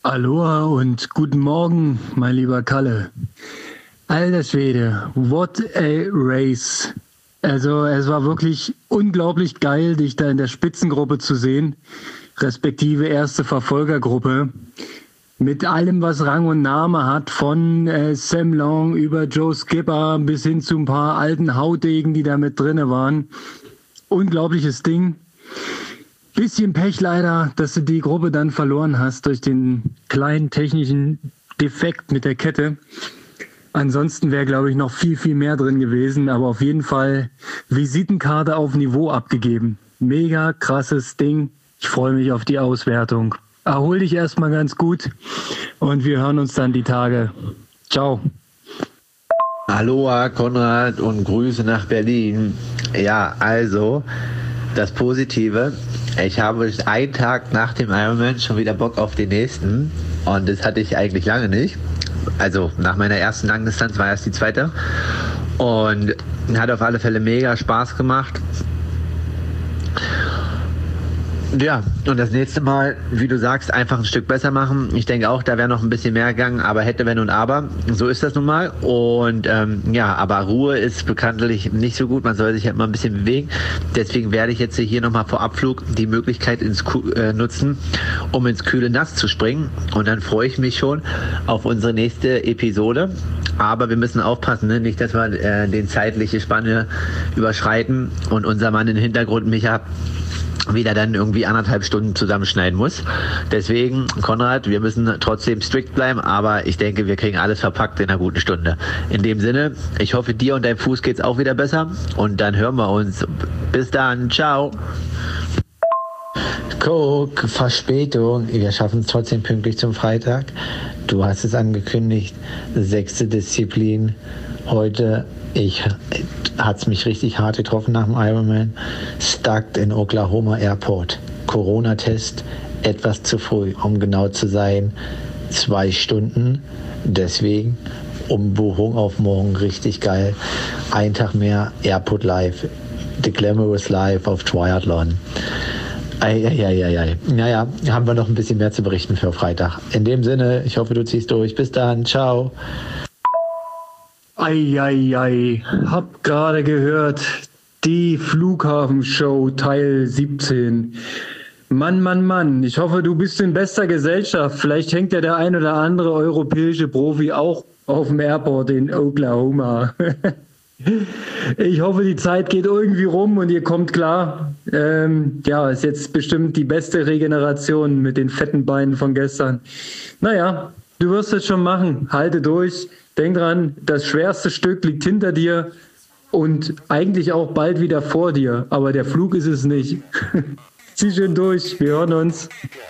Aloha und guten Morgen, mein lieber Kalle. Alter Schwede, what a race. Also es war wirklich unglaublich geil, dich da in der Spitzengruppe zu sehen, respektive erste Verfolgergruppe. Mit allem, was Rang und Name hat, von Sam Long über Joe Skipper bis hin zu ein paar alten Haudegen, die da mit drinne waren. Unglaubliches Ding. Bisschen Pech leider, dass du die Gruppe dann verloren hast durch den kleinen technischen Defekt mit der Kette. Ansonsten wäre, glaube ich, noch viel, viel mehr drin gewesen. Aber auf jeden Fall Visitenkarte auf Niveau abgegeben. Mega krasses Ding. Ich freue mich auf die Auswertung. Erhol dich erstmal ganz gut und wir hören uns dann die Tage. Ciao. Aloha Konrad und Grüße nach Berlin. Ja, also das Positive, ich habe einen Tag nach dem Ironman schon wieder Bock auf den nächsten und das hatte ich eigentlich lange nicht. Also nach meiner ersten Langdistanz war erst die zweite und hat auf alle Fälle mega Spaß gemacht. Ja, und das nächste Mal, wie du sagst, einfach ein Stück besser machen. Ich denke auch, da wäre noch ein bisschen mehr gegangen, aber hätte, wenn und aber. So ist das nun mal. Und aber Ruhe ist bekanntlich nicht so gut. Man soll sich halt mal ein bisschen bewegen. Deswegen werde ich jetzt hier nochmal vor Abflug die Möglichkeit nutzen, um ins kühle Nass zu springen. Und dann freue ich mich schon auf unsere nächste Episode. Aber wir müssen aufpassen, ne? Nicht, dass wir den zeitliche Spanne überschreiten und unser Mann im Hintergrund, Micha, wieder dann irgendwie 1,5 Stunden zusammenschneiden muss. Deswegen, Konrad, wir müssen trotzdem strikt bleiben, aber ich denke, wir kriegen alles verpackt in einer guten Stunde. In dem Sinne, ich hoffe, dir und deinem Fuß geht's auch wieder besser und dann hören wir uns. Bis dann, ciao. Guck, Verspätung. Wir schaffen es trotzdem pünktlich zum Freitag. Du hast es angekündigt, 6. Disziplin. Heute, hat es mich richtig hart getroffen nach dem Ironman. Stuck in Oklahoma Airport. Corona-Test etwas zu früh, um genau zu sein. 2 Stunden. Deswegen Umbuchung auf morgen richtig geil. Ein Tag mehr Airport Live. The Glamorous Life of Triathlon. Naja, haben wir noch ein bisschen mehr zu berichten für Freitag. In dem Sinne, ich hoffe, du ziehst durch. Bis dann. Ciao. Hab gerade gehört, die Flughafenshow Teil 17. Mann, ich hoffe, du bist in bester Gesellschaft. Vielleicht hängt ja der ein oder andere europäische Profi auch auf dem Airport in Oklahoma. Ich hoffe, die Zeit geht irgendwie rum und ihr kommt klar. Ist jetzt bestimmt die beste Regeneration mit den fetten Beinen von gestern. Naja, du wirst es schon machen. Halte durch. Denk dran, das schwerste Stück liegt hinter dir und eigentlich auch bald wieder vor dir. Aber der Flug ist es nicht. Zieh schön durch. Wir hören uns.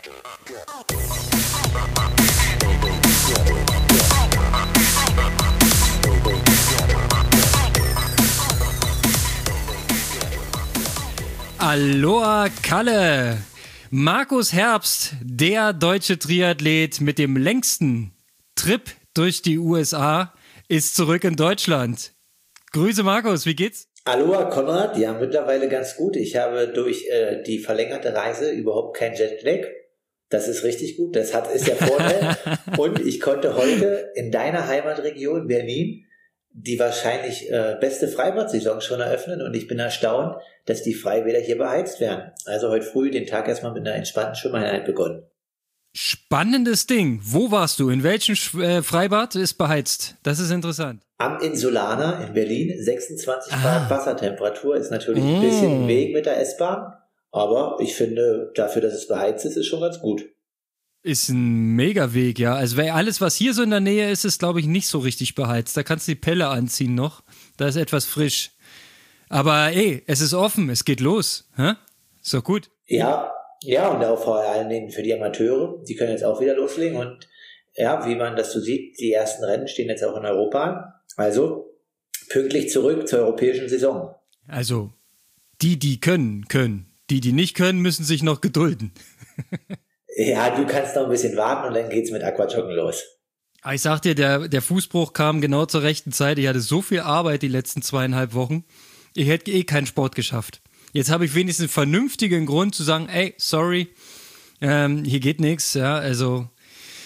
Aloha Kalle! Markus Herbst, der deutsche Triathlet mit dem längsten Trip durch die USA, ist zurück in Deutschland. Grüße Markus, wie geht's? Aloha Konrad, ja mittlerweile ganz gut. Ich habe durch die verlängerte Reise überhaupt kein Jetlag. Das ist richtig gut, ist der Vorteil. Und ich konnte heute in deiner Heimatregion Berlin die wahrscheinlich beste Freibad-Saison schon eröffnen und ich bin erstaunt, dass die Freibäder hier beheizt werden. Also heute früh den Tag erstmal mit einer entspannten Schwimmeinheit begonnen. Spannendes Ding. Wo warst du? In welchem Freibad ist beheizt? Das ist interessant. Am Insulaner in Berlin, 26 Grad Wassertemperatur, ist natürlich ein bisschen Weg mit der S-Bahn, aber ich finde, dafür, dass es beheizt ist schon ganz gut. Ist ein Megaweg, ja. Also alles, was hier so in der Nähe ist, ist, glaube ich, nicht so richtig beheizt. Da kannst du die Pelle anziehen noch. Da ist etwas frisch. Aber es ist offen, es geht los. Hä? Ist doch gut. Ja, und auch vor allen Dingen für die Amateure. Die können jetzt auch wieder loslegen. Und ja, wie man das so sieht, die ersten Rennen stehen jetzt auch in Europa an. Also pünktlich zurück zur europäischen Saison. Also die können. Die nicht können, müssen sich noch gedulden. Ja, du kannst noch ein bisschen warten und dann geht's mit Aquajoggen los. Ich sag dir, der Fußbruch kam genau zur rechten Zeit. Ich hatte so viel Arbeit die letzten 2,5 Wochen. Ich hätte keinen Sport geschafft. Jetzt habe ich wenigstens einen vernünftigen Grund zu sagen, sorry, hier geht nichts. Ja, also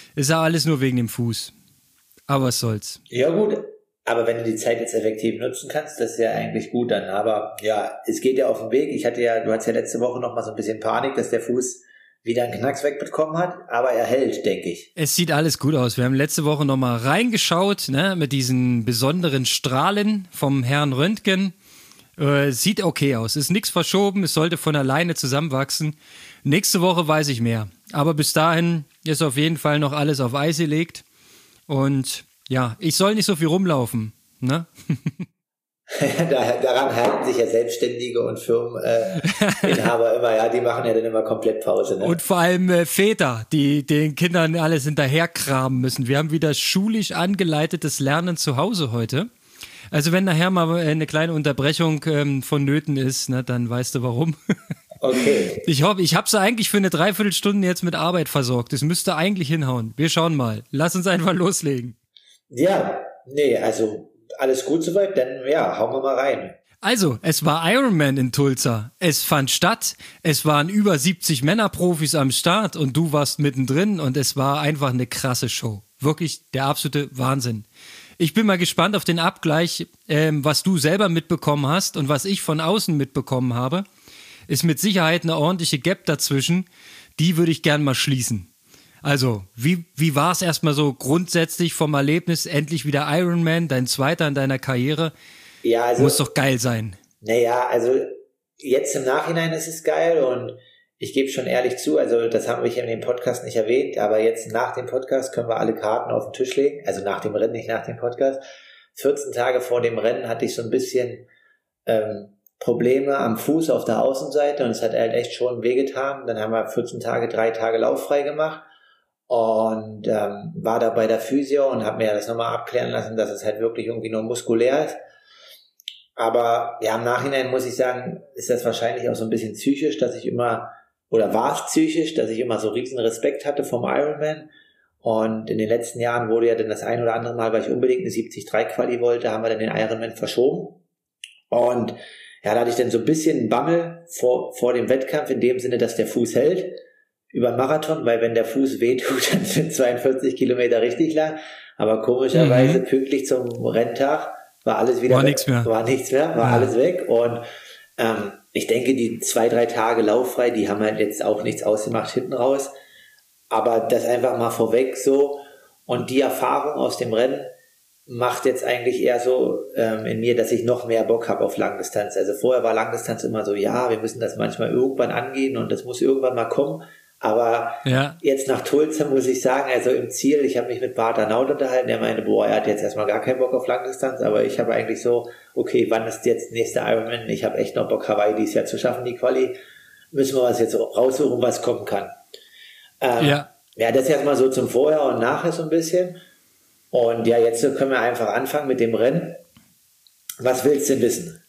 Ist ja alles nur wegen dem Fuß. Aber was soll's. Ja gut, aber wenn du die Zeit jetzt effektiv nutzen kannst, das ist ja eigentlich gut dann. Aber ja, es geht ja auf den Weg. Du hattest ja letzte Woche noch mal so ein bisschen Panik, dass der Fuß wieder einen Knacks wegbekommen hat, aber er hält, denke ich. Es sieht alles gut aus. Wir haben letzte Woche noch mal reingeschaut, ne, mit diesen besonderen Strahlen vom Herrn Röntgen. Sieht okay aus. Ist nichts verschoben, es sollte von alleine zusammenwachsen. Nächste Woche weiß ich mehr. Aber bis dahin ist auf jeden Fall noch alles auf Eis gelegt. Und ja, ich soll nicht so viel rumlaufen, ne? Daran halten sich ja Selbstständige und Firmeninhaber immer, ja, die machen ja dann immer komplett Pause. Ne? Und vor allem Väter, die den Kindern alles hinterherkramen müssen. Wir haben wieder schulisch angeleitetes Lernen zu Hause heute. Also wenn nachher mal eine kleine Unterbrechung vonnöten ist, ne, dann weißt du warum. Okay. Ich hoffe, ich habe sie eigentlich für eine Dreiviertelstunde jetzt mit Arbeit versorgt. Das müsste eigentlich hinhauen. Wir schauen mal. Lass uns einfach loslegen. Ja, nee, also alles gut soweit, dann ja, hauen wir mal rein. Also, es war Ironman in Tulsa. Es fand statt. Es waren über 70 Männerprofis am Start und du warst mittendrin und es war einfach eine krasse Show. Wirklich der absolute Wahnsinn. Ich bin mal gespannt auf den Abgleich, was du selber mitbekommen hast und was ich von außen mitbekommen habe. Ist mit Sicherheit eine ordentliche Gap dazwischen. Die würde ich gern mal schließen. Also, wie war es erstmal so grundsätzlich vom Erlebnis, endlich wieder Ironman, dein zweiter in deiner Karriere? Ja, also, muss doch geil sein. Naja, also jetzt im Nachhinein ist es geil und ich gebe schon ehrlich zu, also das haben wir hier in dem Podcast nicht erwähnt, aber jetzt nach dem Podcast können wir alle Karten auf den Tisch legen, also nach dem Rennen, nicht nach dem Podcast. 14 Tage vor dem Rennen hatte ich so ein bisschen Probleme am Fuß auf der Außenseite und es hat halt echt schon wehgetan. Dann haben wir 14 Tage, 3 Tage lauffrei gemacht. Und war da bei der Physio und habe mir das nochmal abklären lassen, dass es halt wirklich irgendwie nur muskulär ist. Aber ja, im Nachhinein muss ich sagen, ist das wahrscheinlich auch so ein bisschen psychisch, dass ich immer so riesen Respekt hatte vom Ironman. Und in den letzten Jahren wurde ja dann das ein oder andere Mal, weil ich unbedingt eine 73-Quali wollte, haben wir dann den Ironman verschoben. Und ja, da hatte ich dann so ein bisschen Bammel vor dem Wettkampf in dem Sinne, dass der Fuß hält. Über Marathon, weil wenn der Fuß wehtut, dann sind 42 Kilometer richtig lang. Aber komischerweise pünktlich zum Renntag war alles wieder weg. War nichts mehr, alles weg. Und ich denke, die 2-3 Tage lauffrei, die haben halt jetzt auch nichts ausgemacht hinten raus. Aber das einfach mal vorweg so. Und die Erfahrung aus dem Rennen macht jetzt eigentlich eher so in mir, dass ich noch mehr Bock habe auf Langdistanz. Also vorher war Langdistanz immer so, ja, wir müssen das manchmal irgendwann angehen und das muss irgendwann mal kommen. Aber jetzt nach Tulsa muss ich sagen, also im Ziel, ich habe mich mit Bart Arnaut unterhalten, der meinte, er hat jetzt erstmal gar keinen Bock auf Langdistanz, aber ich habe eigentlich so, okay, wann ist jetzt nächste Ironman? Ich habe echt noch Bock, Hawaii dieses Jahr zu schaffen, die Quali. Müssen wir was jetzt raussuchen, was kommen kann. Ja, das ist erstmal so zum Vorher und Nachher so ein bisschen. Und ja, jetzt können wir einfach anfangen mit dem Rennen. Was willst du denn wissen?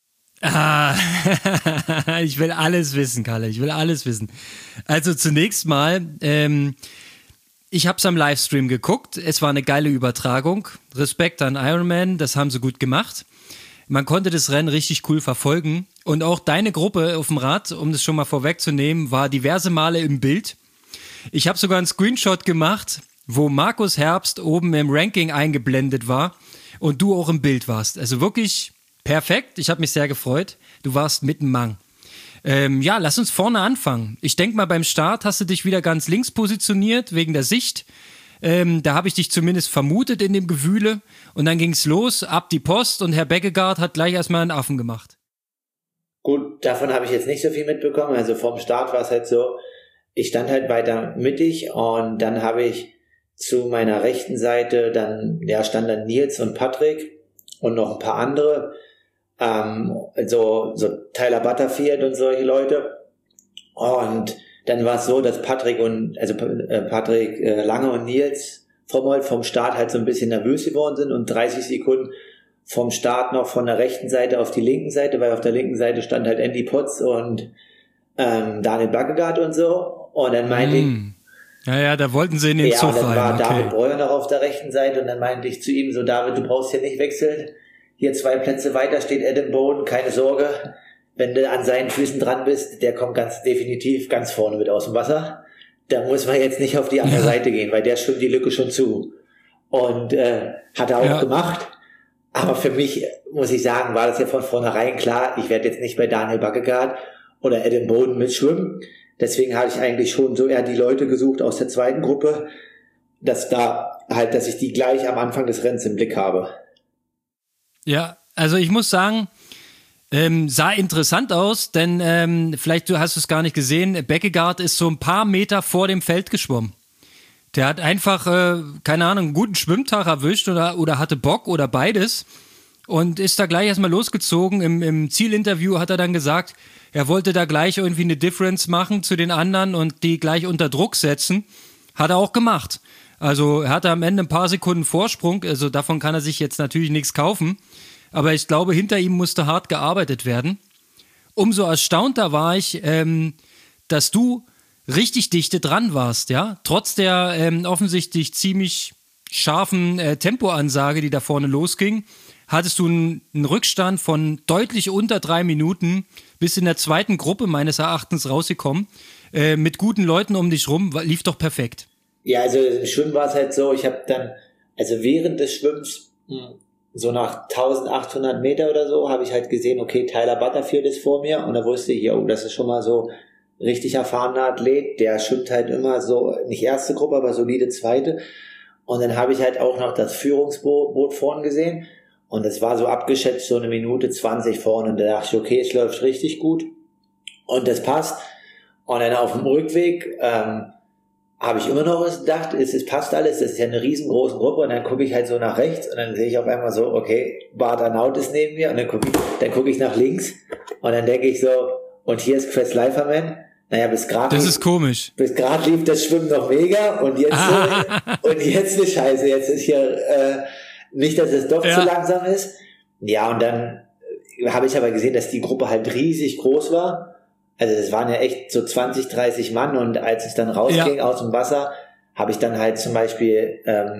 Ich will alles wissen, Kalle. Ich will alles wissen. Also zunächst mal, ich habe es am Livestream geguckt. Es war eine geile Übertragung. Respekt an Ironman, das haben sie gut gemacht. Man konnte das Rennen richtig cool verfolgen. Und auch deine Gruppe auf dem Rad, um das schon mal vorwegzunehmen, war diverse Male im Bild. Ich habe sogar einen Screenshot gemacht, wo Markus Herbst oben im Ranking eingeblendet war und du auch im Bild warst. Also wirklich perfekt, ich habe mich sehr gefreut. Du warst mitten Mang. Ja, lass uns vorne anfangen. Ich denke mal, beim Start hast du dich wieder ganz links positioniert, wegen der Sicht. Da habe ich dich zumindest vermutet in dem Gewühle. Und dann ging's los, ab die Post und Herr Beckegaard hat gleich erstmal einen Affen gemacht. Gut, davon habe ich jetzt nicht so viel mitbekommen. Also vom Start war es halt so, ich stand halt weiter mittig und dann habe ich zu meiner rechten Seite stand dann Nils und Patrick und noch ein paar andere. So Tyler Butterfield und solche Leute. Und dann war es so, dass Patrick Lange und Nils vom Start halt so ein bisschen nervös geworden sind und 30 Sekunden vom Start noch von der rechten Seite auf die linken Seite, weil auf der linken Seite stand halt Andy Potts und Daniel Beckegaard und so. Und dann meinte ich, ja, da wollten sie in den Zug rein. Ja, dann war David Breuer noch auf der rechten Seite und dann meinte ich zu ihm so, David, du brauchst hier nicht wechseln. Hier 2 Plätze weiter steht Adam Bowden, keine Sorge. Wenn du an seinen Füßen dran bist, der kommt ganz definitiv ganz vorne mit aus dem Wasser. da muss man jetzt nicht auf die andere Seite gehen, weil der schwimmt die Lücke schon zu. Und hat er auch gemacht. Aber für mich, muss ich sagen, war das ja von vornherein klar, ich werde jetzt nicht bei Daniel Bakkegaard oder Adam Bowden mitschwimmen. Deswegen habe ich eigentlich schon so eher die Leute gesucht aus der zweiten Gruppe, dass ich die gleich am Anfang des Rennens im Blick habe. Ja, also ich muss sagen, sah interessant aus, denn vielleicht hast du es gar nicht gesehen, Bakkegaard ist so ein paar Meter vor dem Feld geschwommen. Der hat einfach, keine Ahnung, einen guten Schwimmtag erwischt oder hatte Bock oder beides und ist da gleich erstmal losgezogen. Im Zielinterview hat er dann gesagt, er wollte da gleich irgendwie eine Difference machen zu den anderen und die gleich unter Druck setzen. Hat er auch gemacht. Also er hatte am Ende ein paar Sekunden Vorsprung, also davon kann er sich jetzt natürlich nichts kaufen. Aber ich glaube, hinter ihm musste hart gearbeitet werden. Umso erstaunter war ich, dass du richtig dichte dran warst, ja. Trotz der offensichtlich ziemlich scharfen Tempoansage, die da vorne losging, hattest du einen Rückstand von deutlich unter 3 Minuten, bis in der zweiten Gruppe meines Erachtens rausgekommen. Mit guten Leuten um dich rum, lief doch perfekt. Ja, also im Schwimmen war es halt so, ich habe dann, also während des Schwimmens, so nach 1800 Meter oder so, habe ich halt gesehen, okay, Tyler Butterfield ist vor mir und da wusste ich, oh, das ist schon mal so richtig erfahrener Athlet, der schwimmt halt immer so, nicht erste Gruppe, aber solide zweite. Und dann habe ich halt auch noch das Führungsboot vorne gesehen und es war so abgeschätzt so 1:20 vorne und da dachte ich, okay, es läuft richtig gut und das passt. Und dann auf dem Rückweg habe ich immer noch gedacht, es passt alles, das ist ja eine riesengroße Gruppe und dann gucke ich halt so nach rechts und dann sehe ich auf einmal so, okay, Bart Arnault ist neben mir und dann gucke ich nach links und dann denke ich so, und hier ist Chris Leiferman. Naja, bis gerade das ist komisch. Bis gerade lief das Schwimmen noch mega und jetzt und jetzt eine Scheiße, jetzt ist hier nicht, dass es doch zu langsam ist. Ja, und dann habe ich aber gesehen, dass die Gruppe halt riesig groß war. Also das waren ja echt so 20, 30 Mann und als es dann rausging aus dem Wasser, habe ich dann halt zum Beispiel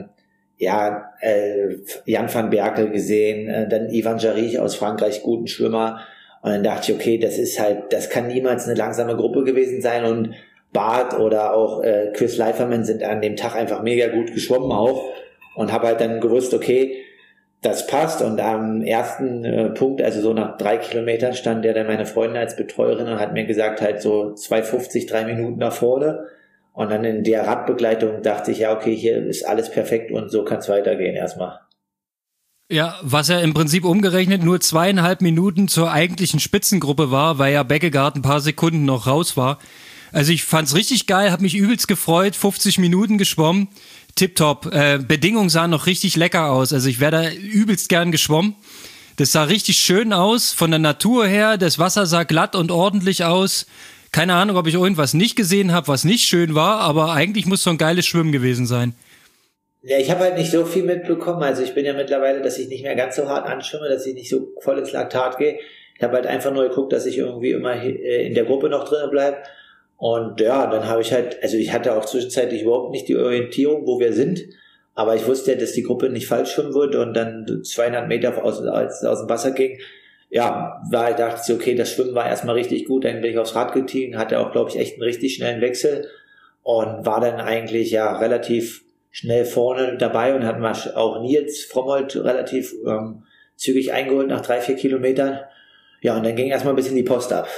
Jan van Berkel gesehen, dann Ivan Jarich aus Frankreich, guten Schwimmer. Und dann dachte ich, okay, das kann niemals eine langsame Gruppe gewesen sein und Bart oder auch Chris Leiferman sind an dem Tag einfach mega gut geschwommen auch und habe halt dann gewusst, okay, das passt und am ersten Punkt, also so nach 3 Kilometern stand der dann meine Freundin als Betreuerin und hat mir gesagt, halt so 2:50, 3 Minuten nach vorne und dann in der Radbegleitung dachte ich, ja okay, hier ist alles perfekt und so kann es weitergehen erstmal. Ja, was ja im Prinzip umgerechnet nur 2,5 Minuten zur eigentlichen Spitzengruppe war, weil ja Bakkegaard ein paar Sekunden noch raus war. Also ich fand's richtig geil, hab mich übelst gefreut, 50 Minuten geschwommen, tipptopp. Bedingungen sahen noch richtig lecker aus, also ich wäre da übelst gern geschwommen. Das sah richtig schön aus, von der Natur her, das Wasser sah glatt und ordentlich aus. Keine Ahnung, ob ich irgendwas nicht gesehen habe, was nicht schön war, aber eigentlich muss so ein geiles Schwimmen gewesen sein. Ja, ich habe halt nicht so viel mitbekommen. Also ich bin ja mittlerweile, dass ich nicht mehr ganz so hart anschwimme, dass ich nicht so voll ins Laktat gehe. Ich habe halt einfach nur geguckt, dass ich irgendwie immer in der Gruppe noch drin bleibe. Und ja, dann habe ich halt, also ich hatte auch zwischenzeitlich überhaupt nicht die Orientierung, wo wir sind. Aber ich wusste ja, dass die Gruppe nicht falsch schwimmen wird und dann 200 Meter als aus dem Wasser ging. Ja, dachte ich, okay, das Schwimmen war erstmal richtig gut. Dann bin ich aufs Rad gestiegen, hatte auch, glaube ich, echt einen richtig schnellen Wechsel und war dann eigentlich ja relativ schnell vorne dabei und hatten wir auch Nils Frommold relativ zügig eingeholt nach 3-4 Kilometern. Ja, und dann ging erstmal ein bisschen die Post ab.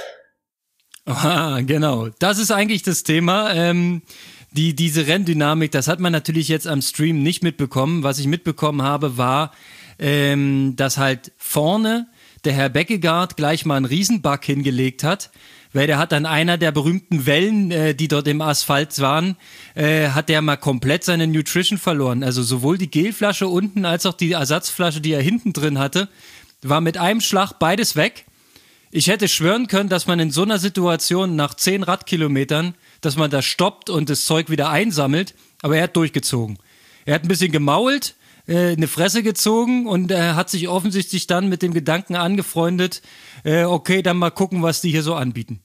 Ah, genau. Das ist eigentlich das Thema. Diese Renndynamik, das hat man natürlich jetzt am Stream nicht mitbekommen. Was ich mitbekommen habe, war, dass halt vorne der Herr Bakkegaard gleich mal einen Riesenbug hingelegt hat, weil der hat an einer der berühmten Wellen, die dort im Asphalt waren, hat der mal komplett seine Nutrition verloren. Also sowohl die Gelflasche unten als auch die Ersatzflasche, die er hinten drin hatte, war mit einem Schlag beides weg. Ich hätte schwören können, dass man in so einer Situation nach 10 Radkilometern, dass man da stoppt und das Zeug wieder einsammelt, aber er hat durchgezogen. Er hat ein bisschen gemault, eine Fresse gezogen und hat sich offensichtlich dann mit dem Gedanken angefreundet, okay, dann mal gucken, was die hier so anbieten.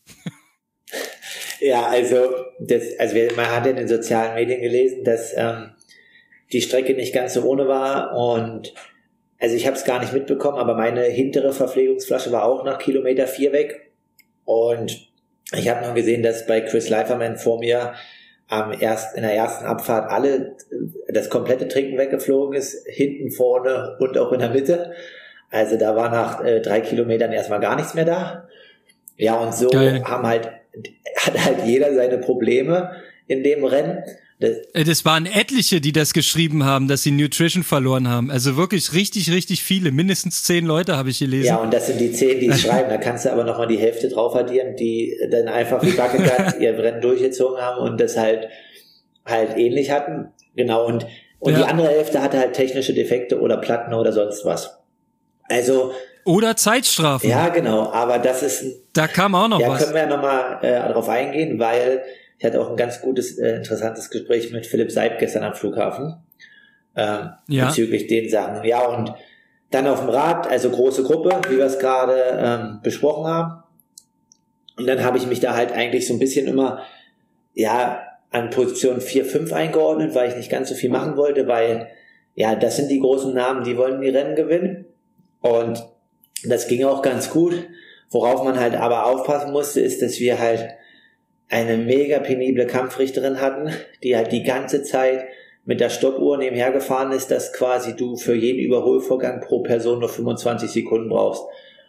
Ja, also man hat in den sozialen Medien gelesen, dass die Strecke nicht ganz so ohne war und also ich habe es gar nicht mitbekommen, aber meine hintere Verpflegungsflasche war auch nach Kilometer 4 weg und ich habe nur gesehen, dass bei Chris Leiferman vor mir in der ersten Abfahrt das komplette Trinken weggeflogen ist, hinten, vorne und auch in der Mitte. Also da war nach 3 Kilometern erstmal gar nichts mehr da. Ja, und so Geil. hat halt jeder seine Probleme in dem Rennen. Das waren etliche, die das geschrieben haben, dass sie Nutrition verloren haben. Also wirklich richtig, richtig viele. Mindestens 10 Leute habe ich gelesen. Ja, und das sind die 10, die es schreiben. Da kannst du aber nochmal die Hälfte drauf addieren, die dann einfach wie Buckegat ihr Rennen durchgezogen haben und das halt ähnlich hatten. Genau, und die andere Hälfte hatte halt technische Defekte oder Platten oder sonst was. Also... Oder Zeitstrafen. Ja, genau, aber da kam auch noch was. Ja, können wir ja nochmal drauf eingehen, weil ich hatte auch ein ganz gutes, interessantes Gespräch mit Philipp Seib gestern am Flughafen bezüglich den Sachen. Ja, und dann auf dem Rad, also große Gruppe, wie wir es gerade besprochen haben. Und dann habe ich mich da halt eigentlich so ein bisschen immer an Position 4, 5 eingeordnet, weil ich nicht ganz so viel machen wollte, weil das sind die großen Namen, die wollen die Rennen gewinnen. Und das ging auch ganz gut. Worauf man halt aber aufpassen musste, ist, dass wir halt eine mega penible Kampfrichterin hatten, die halt die ganze Zeit mit der Stoppuhr nebenher gefahren ist, dass quasi du für jeden Überholvorgang pro Person nur 25 Sekunden brauchst.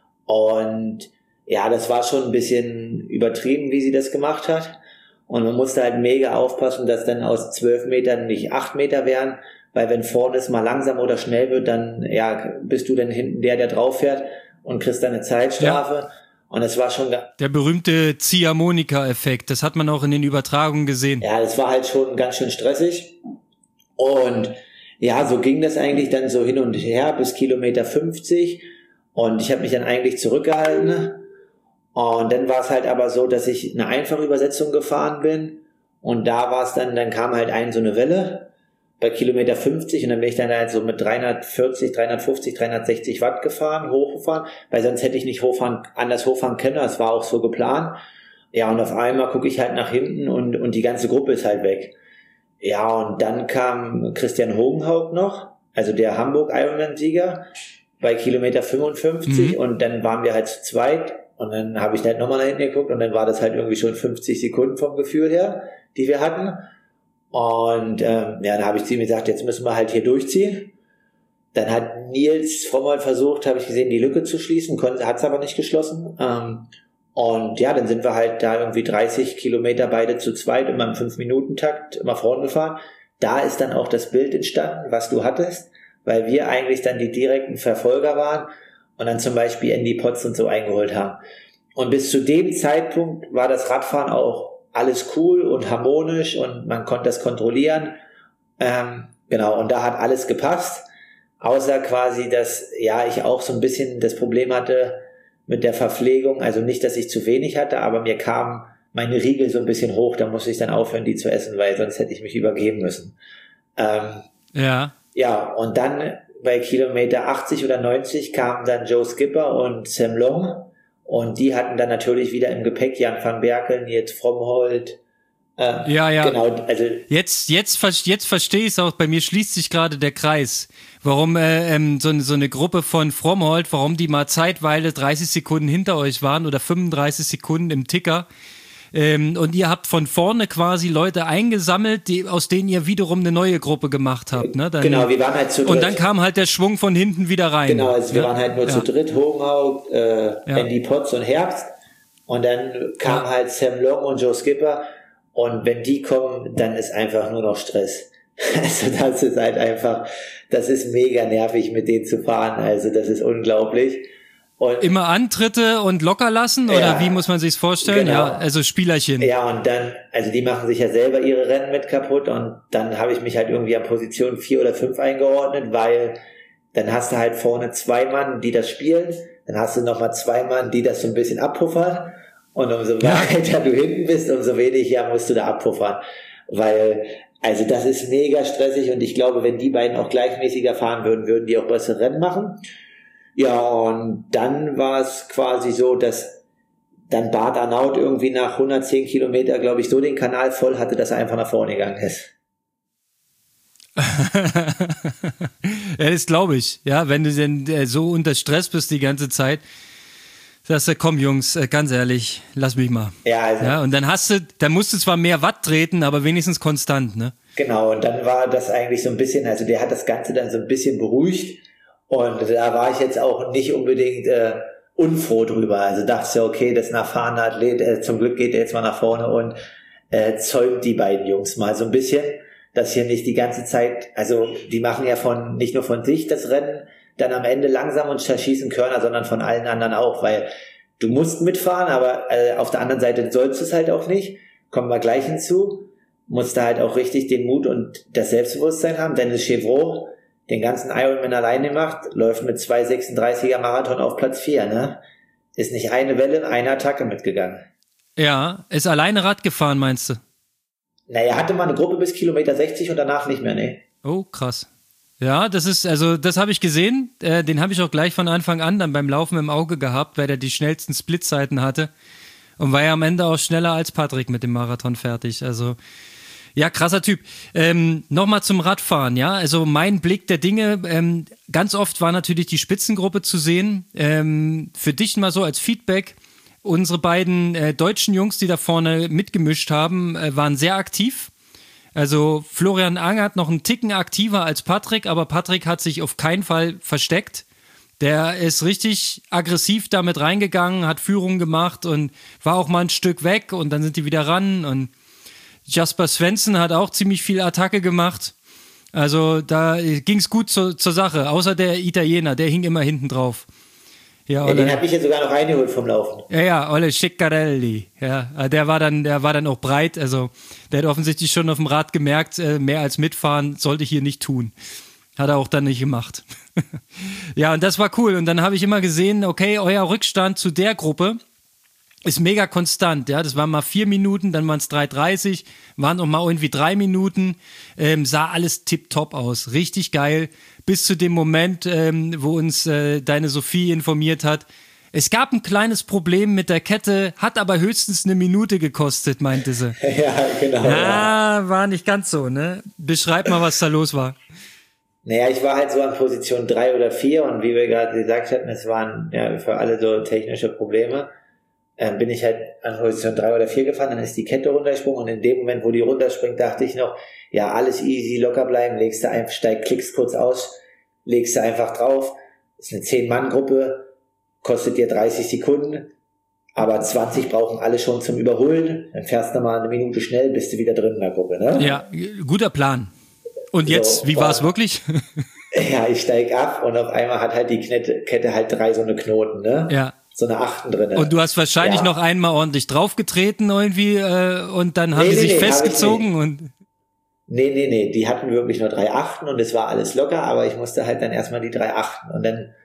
Und ja, das war schon ein bisschen übertrieben, wie sie das gemacht hat. Und man musste halt mega aufpassen, dass dann aus 12 Metern nicht 8 Meter wären, weil wenn vorne es mal langsam oder schnell wird, dann bist du dann hinten der drauf fährt und kriegst dann eine Zeitstrafe. Ja. Und es war schon... Der berühmte Ziehharmonika-Effekt, das hat man auch in den Übertragungen gesehen. Ja, das war halt schon ganz schön stressig. Und ja, so ging das eigentlich dann so hin und her bis Kilometer 50. Und ich habe mich dann eigentlich zurückgehalten. Und dann war es halt aber so, dass ich eine Einfachübersetzung gefahren bin. Und da war es dann kam halt so eine Welle bei Kilometer 50 und dann bin ich dann halt so mit 340, 350, 360 Watt hochgefahren, weil sonst hätte ich nicht anders hochfahren können, das war auch so geplant. Ja, und auf einmal gucke ich halt nach hinten und die ganze Gruppe ist halt weg. Ja, und dann kam Christian Hogenhaupt noch, also der Hamburg-Ironman-Sieger, bei Kilometer 55 und dann waren wir halt zu zweit und dann habe ich halt nochmal nach hinten geguckt und dann war das halt irgendwie schon 50 Sekunden vom Gefühl her, die wir hatten. Und dann habe ich zu ihm gesagt, jetzt müssen wir halt hier durchziehen. Dann hat Nils Frommholt versucht, habe ich gesehen, die Lücke zu schließen, hat es aber nicht geschlossen. Und ja, dann sind wir halt da irgendwie 30 Kilometer beide zu zweit immer im 5-Minuten-Takt immer vorn gefahren. Da ist dann auch das Bild entstanden, was du hattest, weil wir eigentlich dann die direkten Verfolger waren und dann zum Beispiel Andy Potts und so eingeholt haben. Und bis zu dem Zeitpunkt war das Radfahren auch alles cool und harmonisch und man konnte das kontrollieren. Genau, und da hat alles gepasst, außer quasi, dass ich auch so ein bisschen das Problem hatte mit der Verpflegung, also nicht, dass ich zu wenig hatte, aber mir kam meine Riegel so ein bisschen hoch, da musste ich dann aufhören, die zu essen, weil sonst hätte ich mich übergeben müssen. Ja, und dann bei Kilometer 80 oder 90 kamen dann Joe Skipper und Sam Long. Und die hatten dann natürlich wieder im Gepäck Jan van Berkel, Nils Frommholt. Genau, also jetzt verstehe ich es auch. Bei mir schließt sich gerade der Kreis. Warum so eine Gruppe von Frommholt, warum die mal zeitweise 30 Sekunden hinter euch waren oder 35 Sekunden im Ticker. Und ihr habt von vorne quasi Leute eingesammelt, aus denen ihr wiederum eine neue Gruppe gemacht habt. Ne? Genau, wir waren halt zu dritt. Und dann kam halt der Schwung von hinten wieder rein. Genau, also wir waren halt nur zu dritt, Hogenhaupt, Andy Potts und Herbst. Und dann kam halt Sam Long und Joe Skipper. Und wenn die kommen, dann ist einfach nur noch Stress. Also das ist halt einfach, das ist mega nervig, mit denen zu fahren. Also das ist unglaublich. Und immer Antritte und locker lassen oder wie muss man sich's vorstellen? Genau. Ja, also Spielerchen. Ja, und dann, also die machen sich ja selber ihre Rennen mit kaputt und dann habe ich mich halt irgendwie an Position 4 oder 5 eingeordnet, weil dann hast du halt vorne 2 Mann, die das spielen, dann hast du nochmal 2 Mann, die das so ein bisschen abpuffern und umso weiter du hinten bist, umso weniger musst du da abpuffern, weil, also das ist mega stressig und ich glaube, wenn die beiden auch gleichmäßiger fahren würden, würden die auch bessere Rennen machen. Ja, und dann war es quasi so, dass dann Bart Arnaut irgendwie nach 110 Kilometer, glaube ich, so den Kanal voll hatte, dass er einfach nach vorne gegangen ist. Ja, das glaube ich. Ja, wenn du denn so unter Stress bist die ganze Zeit, sagst du, komm Jungs, ganz ehrlich, lass mich mal. Ja, also. Ja, und dann musst du zwar mehr Watt treten, aber wenigstens konstant, ne? Genau, und dann war das eigentlich so ein bisschen, also der hat das Ganze dann so ein bisschen beruhigt und da war ich jetzt auch nicht unbedingt unfroh drüber. Also dachte ich, okay, das ist ein erfahrener Athlet, zum Glück geht er jetzt mal nach vorne und zäumt die beiden Jungs mal so ein bisschen, dass hier nicht die ganze Zeit, also die machen ja nicht nur von sich das Rennen dann am Ende langsam und zerschießen Körner, sondern von allen anderen auch, weil du musst mitfahren, aber auf der anderen Seite sollst du es halt auch nicht. Kommen wir gleich hinzu. Musst da halt auch richtig den Mut und das Selbstbewusstsein haben. Dennis Chevreau den ganzen Ironman alleine macht, läuft mit 2,36er Marathon auf Platz 4, ne? Ist nicht eine Welle, eine Attacke mitgegangen. Ja, ist alleine Rad gefahren, meinst du? Naja, hatte mal eine Gruppe bis Kilometer 60 und danach nicht mehr, ne? Oh, krass. Ja, das habe ich gesehen. Den habe ich auch gleich von Anfang an dann beim Laufen im Auge gehabt, weil der die schnellsten Splitzeiten hatte. Und war ja am Ende auch schneller als Patrick mit dem Marathon fertig. Also, ja, krasser Typ. Nochmal zum Radfahren, ja. Also mein Blick der Dinge, ganz oft war natürlich die Spitzengruppe zu sehen. Für dich mal so als Feedback, unsere beiden deutschen Jungs, die da vorne mitgemischt haben, waren sehr aktiv. Also Florian Angert noch einen Ticken aktiver als Patrick, aber Patrick hat sich auf keinen Fall versteckt. Der ist richtig aggressiv damit reingegangen, hat Führung gemacht und war auch mal ein Stück weg und dann sind die wieder ran. Und Jasper Svensson hat auch ziemlich viel Attacke gemacht. Also da ging es gut zur Sache, außer der Italiener, der hing immer hinten drauf. Ja, den habe ich ja sogar noch reingeholt vom Laufen. Ja, Olle Ciccarelli. Ja, der war dann auch breit. Also der hat offensichtlich schon auf dem Rad gemerkt, mehr als mitfahren sollte ich hier nicht tun. Hat er auch dann nicht gemacht. Ja, und das war cool. Und dann habe ich immer gesehen, okay, euer Rückstand zu der Gruppe ist mega konstant. Ja, das waren mal 4 Minuten, dann waren es 3,30, waren noch mal irgendwie 3 Minuten. Sah alles tipptopp aus. Richtig geil. Bis zu dem Moment, wo uns deine Sophie informiert hat, es gab ein kleines Problem mit der Kette, hat aber höchstens 1 Minute gekostet, meinte sie. Ja, genau. Ja, war nicht ganz so, ne? Beschreib mal, was da los war. Naja, ich war halt so an Position 3 oder 4 und wie wir gerade gesagt hatten, es waren ja für alle so technische Probleme. Bin ich halt an Position 3 oder 4 gefahren, dann ist die Kette runtergesprungen und in dem Moment, wo die runterspringt, dachte ich noch, ja, alles easy, locker bleiben, legst du einfach, klickst kurz aus, legst du einfach drauf, ist eine 10-Mann-Gruppe, kostet dir 30 Sekunden, aber 20 brauchen alle schon zum Überholen, dann fährst du mal 1 Minute schnell, bist du wieder drin in der Gruppe, ne? Ja, guter Plan. Und jetzt, so, wie war es wirklich? Ja, ich steig ab und auf einmal hat halt die Kette halt 3 so eine Knoten, ne? Ja. So eine 8 drin. Und du hast wahrscheinlich noch einmal ordentlich draufgetreten irgendwie und dann haben die sich festgezogen und... Nee, die hatten wirklich nur 3 Achten und es war alles locker, aber ich musste halt dann erstmal die 3 Achten und dann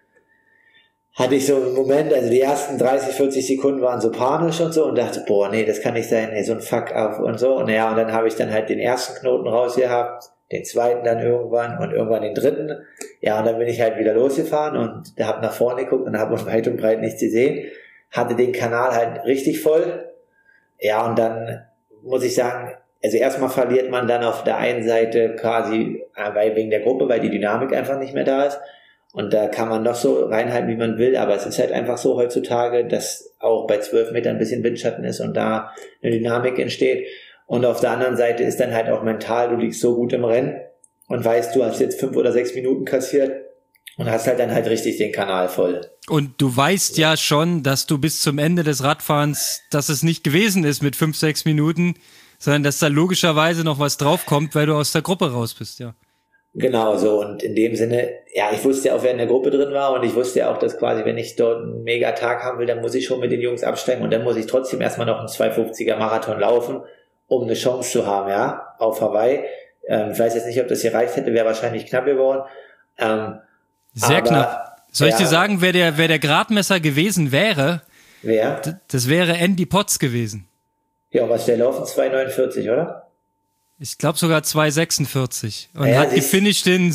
hatte ich so einen Moment, also die ersten 30, 40 Sekunden waren so panisch und so und dachte, boah, nee, das kann nicht sein, nee, so ein Fuck-up und so und ja, und dann habe ich dann halt den ersten Knoten rausgehabt, den zweiten dann irgendwann und irgendwann den dritten. Ja, und dann bin ich halt wieder losgefahren und habe nach vorne geguckt und habe weit und breit nichts gesehen. Hatte den Kanal halt richtig voll. Ja, und dann muss ich sagen, also erstmal verliert man dann auf der einen Seite quasi wegen der Gruppe, weil die Dynamik einfach nicht mehr da ist. Und da kann man noch so reinhalten, wie man will, aber es ist halt einfach so heutzutage, dass auch bei 12 Metern ein bisschen Windschatten ist und da eine Dynamik entsteht. Und auf der anderen Seite ist dann halt auch mental, du liegst so gut im Rennen und weißt, du hast jetzt 5 oder 6 Minuten kassiert und hast halt dann halt richtig den Kanal voll. Und du weißt ja schon, dass du bis zum Ende des Radfahrens, dass es nicht gewesen ist mit 5, 6 Minuten, sondern dass da logischerweise noch was draufkommt, weil du aus der Gruppe raus bist, ja. Genau so, und in dem Sinne, ja, ich wusste ja auch, wer in der Gruppe drin war und ich wusste ja auch, dass quasi, wenn ich dort einen Mega-Tag haben will, dann muss ich schon mit den Jungs absteigen und dann muss ich trotzdem erstmal noch einen 2,50er Marathon laufen, um eine Chance zu haben, ja, auf Hawaii. Ich weiß jetzt nicht, ob das hier reicht hätte, wäre wahrscheinlich knapp geworden. Sehr knapp. Soll ich dir sagen, wer der Gradmesser gewesen wäre? Wer? Das wäre Andy Potts gewesen. Ja, was der laufen? 2,49, oder? Ich glaube sogar 2,46 und hat gefinisht in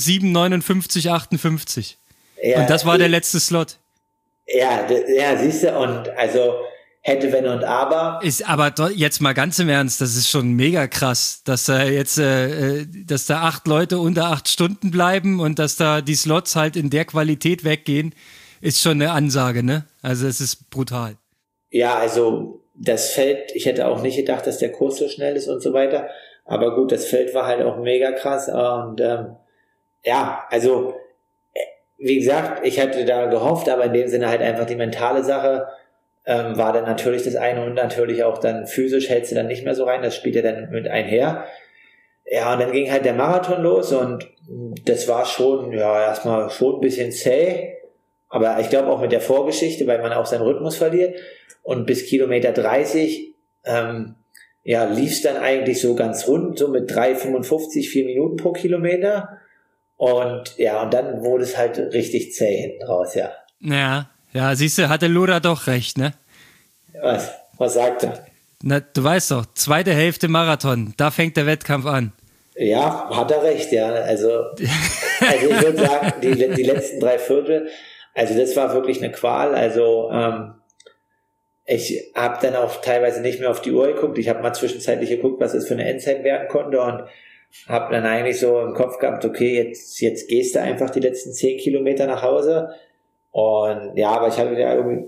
7,59,58. Ja, und das war der letzte Slot. Ja, siehst du, und also hätte, wenn und aber. Ist aber jetzt mal ganz im Ernst, das ist schon mega krass, dass da jetzt, dass da 8 Leute unter 8 Stunden bleiben und dass da die Slots halt in der Qualität weggehen. ist schon eine Ansage, ne? Also es ist brutal. Ja, also das Feld, ich hätte auch nicht gedacht, dass der Kurs so schnell ist und so weiter. Aber gut, das Feld war halt auch mega krass. Und ja, also wie gesagt, ich hatte da gehofft, aber in dem Sinne halt einfach die mentale Sache war dann natürlich das eine und natürlich auch dann physisch hältst du dann nicht mehr so rein. Das spielt ja dann mit einher. Ja, und dann ging halt der Marathon los und das war schon, ja, erstmal schon ein bisschen zäh. Aber ich glaube auch mit der Vorgeschichte, weil man auch seinen Rhythmus verliert. Und bis Kilometer 30, ja, lief es dann eigentlich so ganz rund, so mit 3,55, 4 Minuten pro Kilometer. Und ja, und dann wurde es halt richtig zäh hinten raus, ja. Ja, siehst du, hatte Loda doch recht, ne? Was sagt er? Na, du weißt doch, zweite Hälfte Marathon, da fängt der Wettkampf an. Ja, hat er recht, ja. Also ich würde sagen, die letzten 3/4, also das war wirklich eine Qual. Also ich habe dann auch teilweise nicht mehr auf die Uhr geguckt. Ich habe mal zwischenzeitlich geguckt, was es für eine Endzeit werden konnte und habe dann eigentlich so im Kopf gehabt, okay, jetzt gehst du einfach die letzten 10 Kilometer nach Hause. Und ja, aber ich habe ja irgendwie...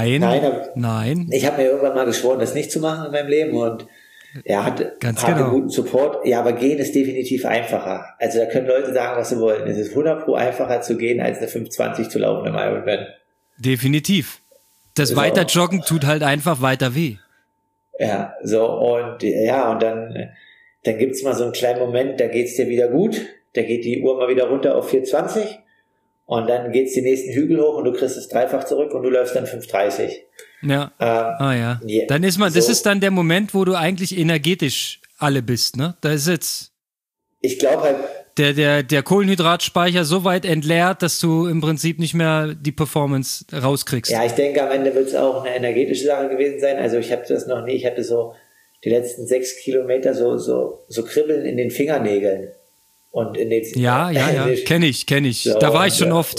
Nein. Ich habe mir irgendwann mal geschworen, das nicht zu machen in meinem Leben und hatte guten Support. Ja, aber gehen ist definitiv einfacher. Also da können Leute sagen, was sie wollen. Es ist 100% einfacher zu gehen, als eine 5,20 zu laufen im Ironman. Definitiv. Das Weiterjoggen tut halt einfach weiter weh. Ja, so und ja, und dann gibt's mal so einen kleinen Moment, da geht's dir wieder gut. Da geht die Uhr mal wieder runter auf 4,20. Und dann geht's die nächsten Hügel hoch und du kriegst es dreifach zurück und du läufst dann 5,30. Ja. Ja. Dann ist man, das ist dann der Moment, wo du eigentlich energetisch alle bist, ne? Da ist jetzt. Ich glaube halt. Der Kohlenhydratspeicher so weit entleert, dass du im Prinzip nicht mehr die Performance rauskriegst. Ja, ich denke, am Ende wird es auch eine energetische Sache gewesen sein. Also ich habe das noch nie, ich hatte so die letzten 6 Kilometer so Kribbeln in den Fingernägeln. Und in den, ja, kenne ich. So, da war ich schon oft.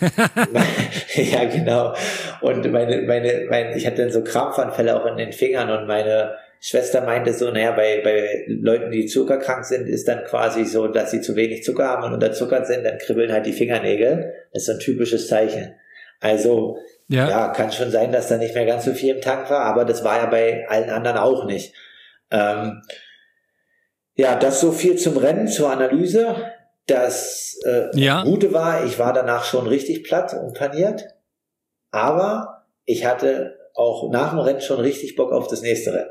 Ja, genau. Und ich hatte dann so Krampfanfälle auch in den Fingern und meine Schwester meinte so, naja, bei Leuten, die zuckerkrank sind, ist dann quasi so, dass sie zu wenig Zucker haben und unterzuckert sind, dann kribbeln halt die Fingernägel. Das ist so ein typisches Zeichen. Also, ja, kann schon sein, dass da nicht mehr ganz so viel im Tank war, aber das war ja bei allen anderen auch nicht. Ja, das so viel zum Rennen, zur Analyse. Das Gute war, ich war danach schon richtig platt und paniert, aber ich hatte auch nach dem Rennen schon richtig Bock auf das nächste Rennen.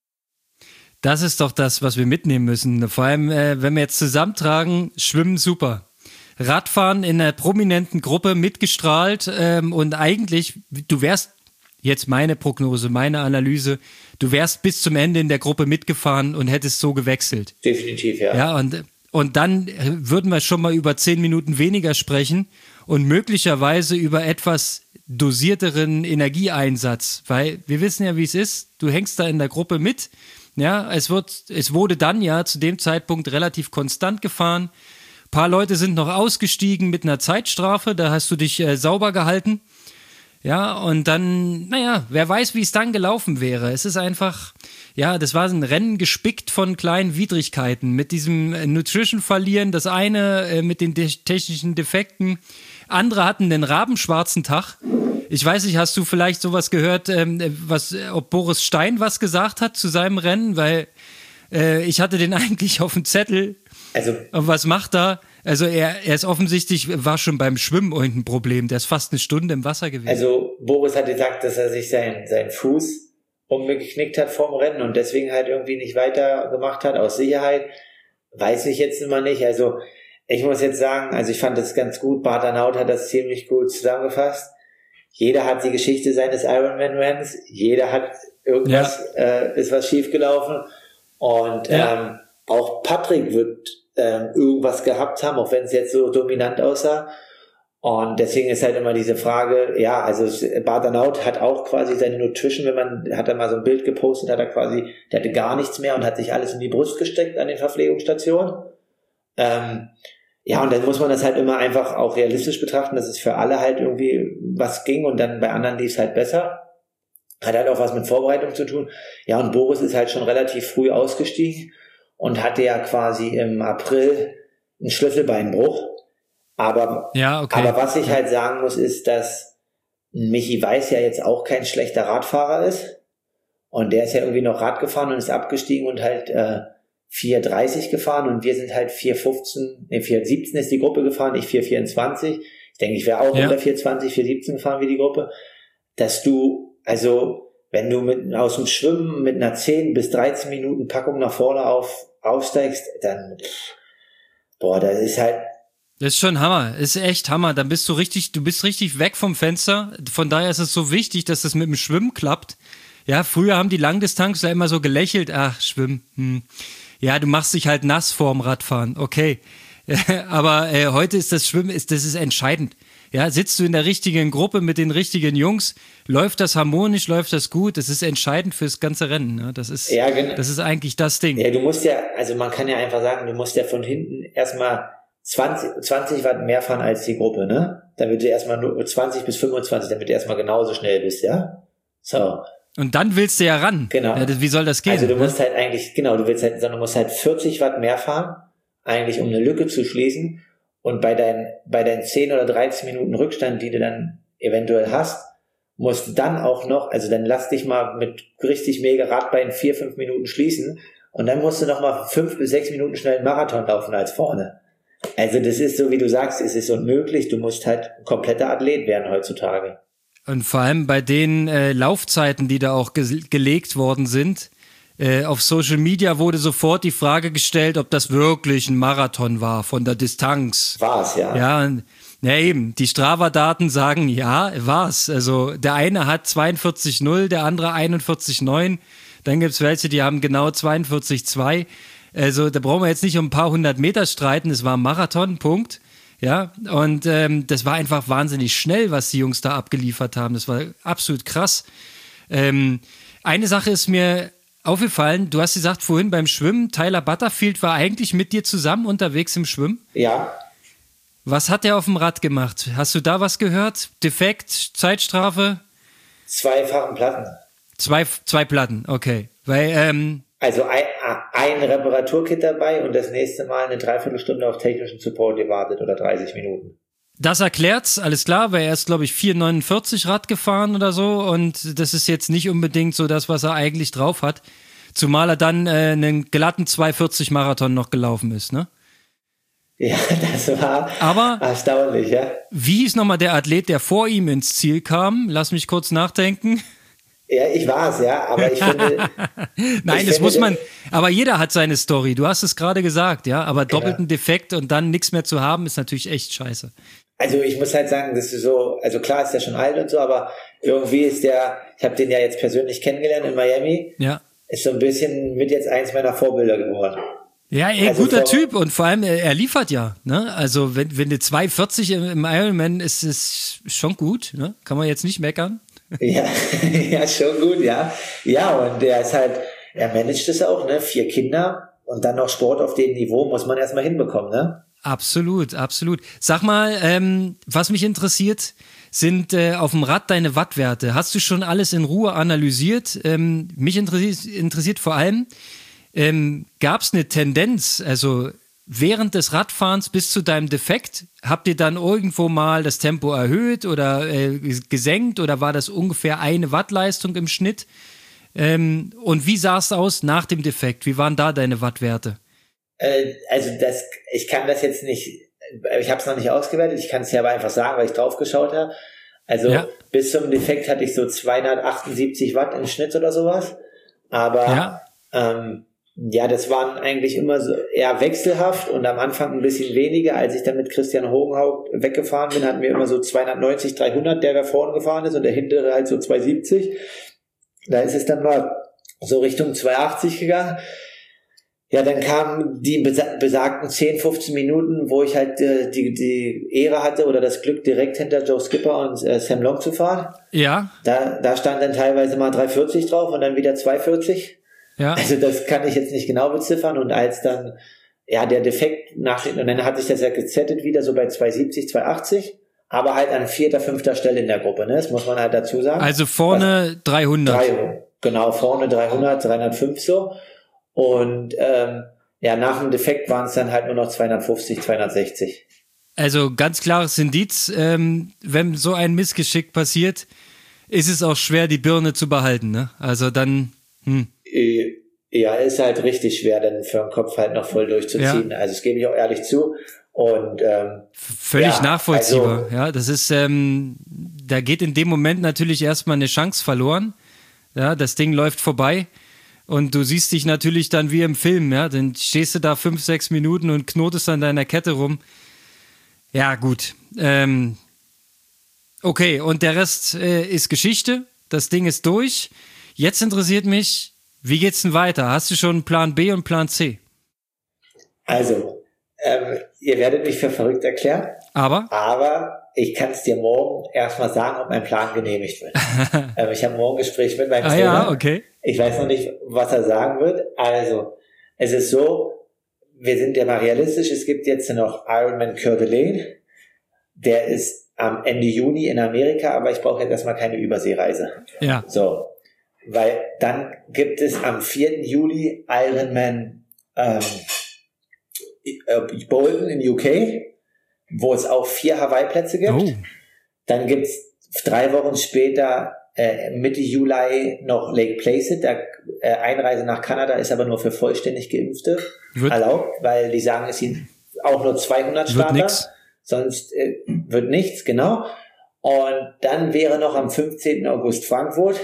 Das ist doch das, was wir mitnehmen müssen. Vor allem, wenn wir jetzt zusammentragen, Schwimmen super. Radfahren in einer prominenten Gruppe mitgestrahlt und eigentlich, du wärst, jetzt meine Prognose, meine Analyse, du wärst bis zum Ende in der Gruppe mitgefahren und hättest so gewechselt. Definitiv, ja. Ja, und dann würden wir schon mal über 10 Minuten weniger sprechen und möglicherweise über etwas dosierteren Energieeinsatz, weil wir wissen ja, wie es ist. Du hängst da in der Gruppe mit. Ja, es wurde dann ja zu dem Zeitpunkt relativ konstant gefahren. Ein paar Leute sind noch ausgestiegen mit einer Zeitstrafe, da hast du dich sauber gehalten. Ja, und dann, naja, wer weiß, wie es dann gelaufen wäre. Es ist einfach, ja, das war ein Rennen gespickt von kleinen Widrigkeiten. Mit diesem Nutrition verlieren, das eine mit den technischen Defekten. Andere hatten den rabenschwarzen Tag. Ich weiß nicht, hast du vielleicht sowas gehört, ob Boris Stein was gesagt hat zu seinem Rennen? Weil ich hatte den eigentlich auf dem Zettel. Also, und was macht er? Also er ist offensichtlich, war schon beim Schwimmen irgendein Problem. Der ist fast eine Stunde im Wasser gewesen. Also Boris hat gesagt, dass er sich seinen Fuß umgeknickt hat vorm Rennen und deswegen halt irgendwie nicht weitergemacht hat, aus Sicherheit. Weiß ich jetzt immer nicht. Also ich muss jetzt sagen, also ich fand das ganz gut. Bart Arnault hat das ziemlich gut zusammengefasst. Jeder hat die Geschichte seines Ironman-Renns. Jeder hat irgendwas, ist was schiefgelaufen. Und auch Patrick wird irgendwas gehabt haben, auch wenn es jetzt so dominant aussah. Und deswegen ist halt immer diese Frage, ja, also Bart Arnault hat auch quasi seine Nutrition, hat er mal so ein Bild gepostet, der hatte gar nichts mehr und hat sich alles in die Brust gesteckt an den Verpflegungsstationen. Ja, und dann muss man das halt immer einfach auch realistisch betrachten, dass es für alle halt irgendwie was ging und dann bei anderen lief es halt besser. Hat halt auch was mit Vorbereitung zu tun. Ja, und Boris ist halt schon relativ früh ausgestiegen und hatte ja quasi im April einen Schlüsselbeinbruch. Aber was ich halt sagen muss, ist, dass Michi Weiß ja jetzt auch kein schlechter Radfahrer ist. Und der ist ja irgendwie noch Rad gefahren und ist abgestiegen und halt 4,30 gefahren und wir sind halt 4,17 ist die Gruppe gefahren, ich 4,24. Ich denke, ich wäre auch unter 4,20, 4,17 gefahren wie die Gruppe. Dass du, also wenn du aus dem Schwimmen mit einer 10 bis 13 Minuten Packung nach vorne aufsteigst, dann, das ist halt. Das ist schon Hammer, ist echt Hammer. Dann bist du bist richtig weg vom Fenster. Von daher ist es so wichtig, dass das mit dem Schwimmen klappt. Ja, früher haben die Langdistanzler immer so gelächelt, ach, Schwimmen, Ja, du machst dich halt nass vorm Radfahren, okay. Aber heute ist das Schwimmen, das ist entscheidend. Ja, sitzt du in der richtigen Gruppe mit den richtigen Jungs, läuft das harmonisch, läuft das gut, das ist entscheidend fürs ganze Rennen. Ne? Das ist eigentlich das Ding. Ja, du musst ja, also man kann ja einfach sagen, du musst ja von hinten erstmal 20 Watt mehr fahren als die Gruppe, ne? Damit du erstmal nur 20 bis 25, damit du erstmal genauso schnell bist, ja? So. Und dann willst du ja ran. Genau. Ja, wie soll das gehen? Also du musst halt eigentlich, du musst halt 40 Watt mehr fahren, eigentlich um eine Lücke zu schließen. Und bei deinen 10 oder 13 Minuten Rückstand, die du dann eventuell hast, musst du dann auch noch, also dann lass dich mal mit richtig mega Radbein 4-5 Minuten schließen und dann musst du noch mal 5 bis 6 Minuten schnell einen Marathon laufen als vorne. Also das ist so, wie du sagst, es ist unmöglich. Du musst halt ein kompletter Athlet werden heutzutage. Und vor allem bei den Laufzeiten, die da auch gelegt worden sind, auf Social Media wurde sofort die Frage gestellt, ob das wirklich ein Marathon war von der Distanz. War's, ja. Ja, eben. Die Strava-Daten sagen, ja, war's. Also der eine hat 42,0, der andere 41,9. Dann gibt's welche, die haben genau 42,2. Also da brauchen wir jetzt nicht um ein paar 100 Meter streiten. Es war ein Marathon, Punkt. Ja, und das war einfach wahnsinnig schnell, was die Jungs da abgeliefert haben. Das war absolut krass. Eine Sache ist mir aufgefallen, du hast gesagt vorhin beim Schwimmen, Tyler Butterfield war eigentlich mit dir zusammen unterwegs im Schwimmen. Ja. Was hat er auf dem Rad gemacht? Hast du da was gehört? Defekt, Zeitstrafe? 2-fachen Platten. Zwei Platten, okay. Weil, also ein Reparaturkit dabei und das nächste Mal eine Dreiviertelstunde auf technischen Support gewartet oder 30 Minuten. Das erklärt's, alles klar, weil er ist, glaube ich, 4,49 Rad gefahren oder so und das ist jetzt nicht unbedingt so das, was er eigentlich drauf hat. Zumal er dann einen glatten 2,40 Marathon noch gelaufen ist, ne? Ja, das war erstaunlich, ja. Wie ist nochmal der Athlet, der vor ihm ins Ziel kam? Lass mich kurz nachdenken. Ja, ich war's, ja, aber ich finde... Nein, das muss man... Aber jeder hat seine Story, du hast es gerade gesagt, ja, aber doppelten Defekt und dann nichts mehr zu haben, ist natürlich echt scheiße. Also ich muss halt sagen, das ist so, also klar ist der schon alt und so, aber irgendwie ist ich habe den ja jetzt persönlich kennengelernt in Miami, ja. Ist so ein bisschen mit jetzt eins meiner Vorbilder geworden. Ja, also guter Typ und vor allem, er liefert ja, ne? Also wenn du 2,40 im Ironman ist schon gut, ne? Kann man jetzt nicht meckern. Ja, ja, schon gut, ja. Ja, und er managt es auch, ne? 4 Kinder und dann noch Sport auf dem Niveau muss man erstmal hinbekommen, ne? Absolut, absolut. Sag mal, was mich interessiert, sind auf dem Rad deine Wattwerte. Hast du schon alles in Ruhe analysiert? Mich interessiert vor allem, gab es eine Tendenz, also während des Radfahrens bis zu deinem Defekt, habt ihr dann irgendwo mal das Tempo erhöht oder gesenkt oder war das ungefähr eine Wattleistung im Schnitt? Und wie sah es aus nach dem Defekt? Wie waren da deine Wattwerte? Also ich kann das jetzt nicht, ich habe es noch nicht ausgewertet, ich kann es ja aber einfach sagen, weil ich drauf geschaut habe. Also bis zum Defekt hatte ich so 278 Watt im Schnitt oder sowas. Aber das waren eigentlich immer so eher wechselhaft und am Anfang ein bisschen weniger. Als ich dann mit Christian Hogenhaupt weggefahren bin, hatten wir immer so 290, 300, der vorne gefahren ist und der hintere halt so 270. Da ist es dann mal so Richtung 280 gegangen. Ja, dann kamen die besagten 10, 15 Minuten, wo ich halt die Ehre hatte oder das Glück, direkt hinter Joe Skipper und Sam Long zu fahren. Ja. Da stand dann teilweise mal 340 drauf und dann wieder 240. Ja. Also das kann ich jetzt nicht genau beziffern. Und als dann der Defekt und dann hat sich das ja gezettet wieder so bei 270, 280, aber halt an 4., 5. Stelle in der Gruppe, ne? Das muss man halt dazu sagen. Also vorne 300. Genau, vorne 300, 305 so. Und nach dem Defekt waren es dann halt nur noch 250, 260. Also ganz klares Indiz, wenn so ein Missgeschick passiert, ist es auch schwer, die Birne zu behalten, ne? Also dann, Ja, ist halt richtig schwer, dann für den Kopf halt noch voll durchzuziehen. Ja. Also das gebe ich auch ehrlich zu. Und völlig nachvollziehbar. Also, ja, das ist, da geht in dem Moment natürlich erstmal eine Chance verloren. Ja, das Ding läuft vorbei und du siehst dich natürlich dann wie im Film, ja, dann stehst du da 5-6 Minuten und knotest an deiner Kette rum. Ja, gut. Okay, und der Rest ist Geschichte. Das Ding ist durch. Jetzt interessiert mich, wie geht's denn weiter? Hast du schon einen Plan B und Plan C? Also, ihr werdet mich für verrückt erklären. Aber ich kann es dir morgen erstmal sagen, ob mein Plan genehmigt wird. Ich habe morgen ein Gespräch mit meinem Trainer. Ja, okay. Ich weiß noch nicht, was er sagen wird. Also, es ist so, wir sind ja mal realistisch. Es gibt jetzt noch Ironman Coeur d'Alene. Der ist am Ende Juni in Amerika, aber ich brauche jetzt erstmal keine Überseereise. Ja. So. Weil dann gibt es am 4. Juli Ironman Bolton in UK, wo es auch 4 Hawaii-Plätze gibt. Oh. Dann gibt es 3 Wochen später Mitte Juli noch Lake Placid. Einreise nach Kanada ist aber nur für vollständig Geimpfte erlaubt, weil die sagen, es sind auch nur 200 Starter. Sonst wird nichts, genau. Und dann wäre noch am 15. August Frankfurt,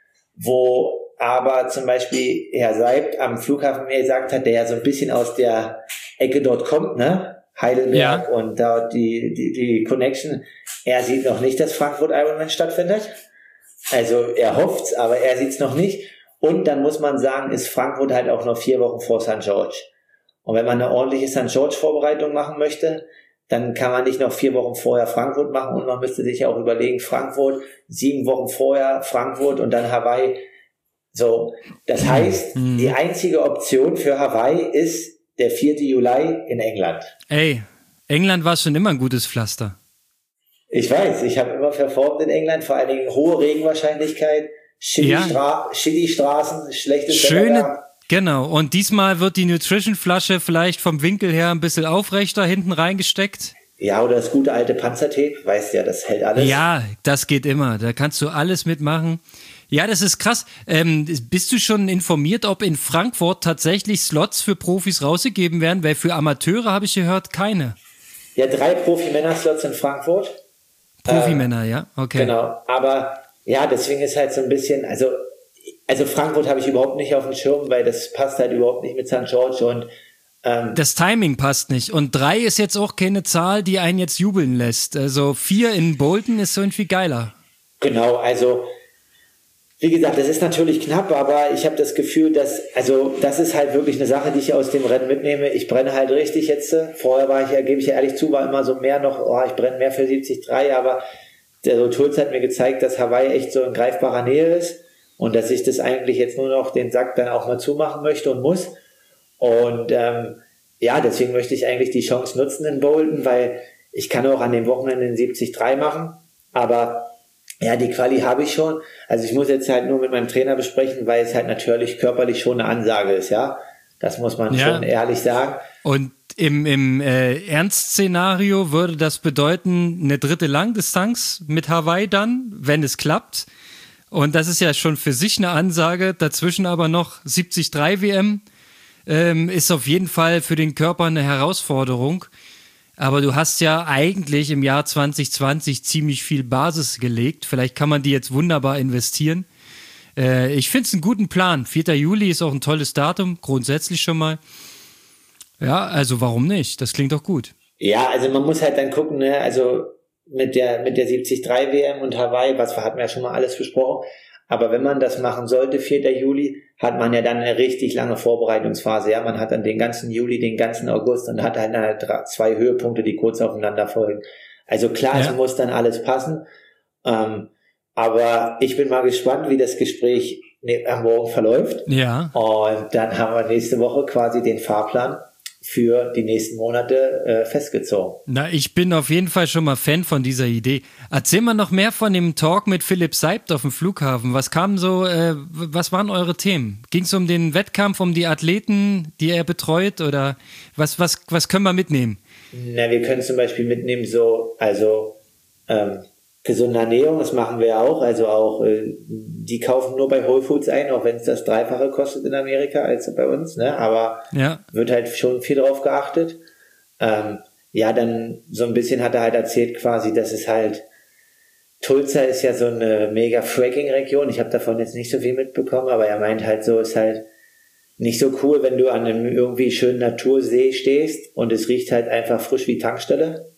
wo aber zum Beispiel Herr Seibt am Flughafen mir gesagt hat, der ja so ein bisschen aus der Ecke dort kommt, ne? Heidelberg und da die Connection. Er sieht noch nicht, dass Frankfurt Ironman stattfindet. Also er hofft's, aber er sieht's noch nicht. Und dann muss man sagen, ist Frankfurt halt auch noch 4 Wochen vor St. George. Und wenn man eine ordentliche St. George-Vorbereitung machen möchte, dann kann man nicht noch 4 Wochen vorher Frankfurt machen und man müsste sich ja auch überlegen, Frankfurt, 7 Wochen vorher Frankfurt und dann Hawaii. So, das heißt, die einzige Option für Hawaii ist der 4. Juli in England. Ey, England war schon immer ein gutes Pflaster. Ich weiß, ich habe immer verfolgt in England, vor allen Dingen hohe Regenwahrscheinlichkeit, shitty Straßen, schlechtes Schöne, genau. Und diesmal wird die Nutrition-Flasche vielleicht vom Winkel her ein bisschen aufrechter hinten reingesteckt. Ja, oder das gute alte Panzertape, weißt ja, das hält alles. Ja, das geht immer, da kannst du alles mitmachen. Ja, das ist krass. Bist du schon informiert, ob in Frankfurt tatsächlich Slots für Profis rausgegeben werden? Weil für Amateure habe ich gehört, keine. Ja, 3 Profi-Männer-Slots in Frankfurt. Profi-Männer, ja, okay. Genau, aber ja, deswegen ist halt so ein bisschen, also Frankfurt habe ich überhaupt nicht auf dem Schirm, weil das passt halt überhaupt nicht mit St. George und das Timing passt nicht. Und 3 ist jetzt auch keine Zahl, die einen jetzt jubeln lässt. Also 4 in Bolton ist irgendwie geiler. Genau, also wie gesagt, das ist natürlich knapp, aber ich habe das Gefühl, dass, also das ist halt wirklich eine Sache, die ich aus dem Rennen mitnehme. Ich brenne halt richtig jetzt. Vorher war ich ja, gebe ich ja ehrlich zu, war immer so mehr noch, ich brenne mehr für 73, aber der Tools hat mir gezeigt, dass Hawaii echt so in greifbarer Nähe ist und dass ich das eigentlich jetzt nur noch den Sack dann auch mal zumachen möchte und muss. Und ja, deswegen möchte ich eigentlich die Chance nutzen in Bolton, weil ich kann auch an dem Wochenende den 73 machen, aber ja, die Quali habe ich schon. Also ich muss jetzt halt nur mit meinem Trainer besprechen, weil es halt natürlich körperlich schon eine Ansage ist, ja. Das muss man schon ehrlich sagen. Und im Ernst-Szenario würde das bedeuten, eine 3. Langdistanz mit Hawaii dann, wenn es klappt. Und das ist ja schon für sich eine Ansage. Dazwischen aber noch 73 WM ist auf jeden Fall für den Körper eine Herausforderung. Aber du hast ja eigentlich im Jahr 2020 ziemlich viel Basis gelegt. Vielleicht kann man die jetzt wunderbar investieren. Ich finde es einen guten Plan. 4. Juli ist auch ein tolles Datum, grundsätzlich schon mal. Ja, also warum nicht? Das klingt doch gut. Ja, also man muss halt dann gucken, ne? Also mit der 73 WM und Hawaii, was hatten wir ja schon mal alles besprochen. Aber wenn man das machen sollte, 4. Juli, hat man ja dann eine richtig lange Vorbereitungsphase. Ja, man hat dann den ganzen Juli, den ganzen August und hat halt 2 Höhepunkte, die kurz aufeinander folgen. Also klar, es muss dann alles passen. Aber ich bin mal gespannt, wie das Gespräch am Morgen verläuft. Ja. Und dann haben wir nächste Woche quasi den Fahrplan für die nächsten Monate festgezogen. Na, ich bin auf jeden Fall schon mal Fan von dieser Idee. Erzähl mal noch mehr von dem Talk mit Philipp Seibt auf dem Flughafen. Was kam so, was waren eure Themen? Ging es um den Wettkampf, um die Athleten, die er betreut oder was können wir mitnehmen? Na, wir können zum Beispiel mitnehmen gesunde Ernährung, das machen wir ja auch, also auch, die kaufen nur bei Whole Foods ein, auch wenn es das Dreifache kostet in Amerika als bei uns, ne, aber wird halt schon viel drauf geachtet. Dann so ein bisschen hat er halt erzählt quasi, dass es halt, Tulsa ist ja so eine mega Fracking-Region, ich habe davon jetzt nicht so viel mitbekommen, aber er meint halt so, ist halt nicht so cool, wenn du an einem irgendwie schönen Natursee stehst und es riecht halt einfach frisch wie Tankstelle.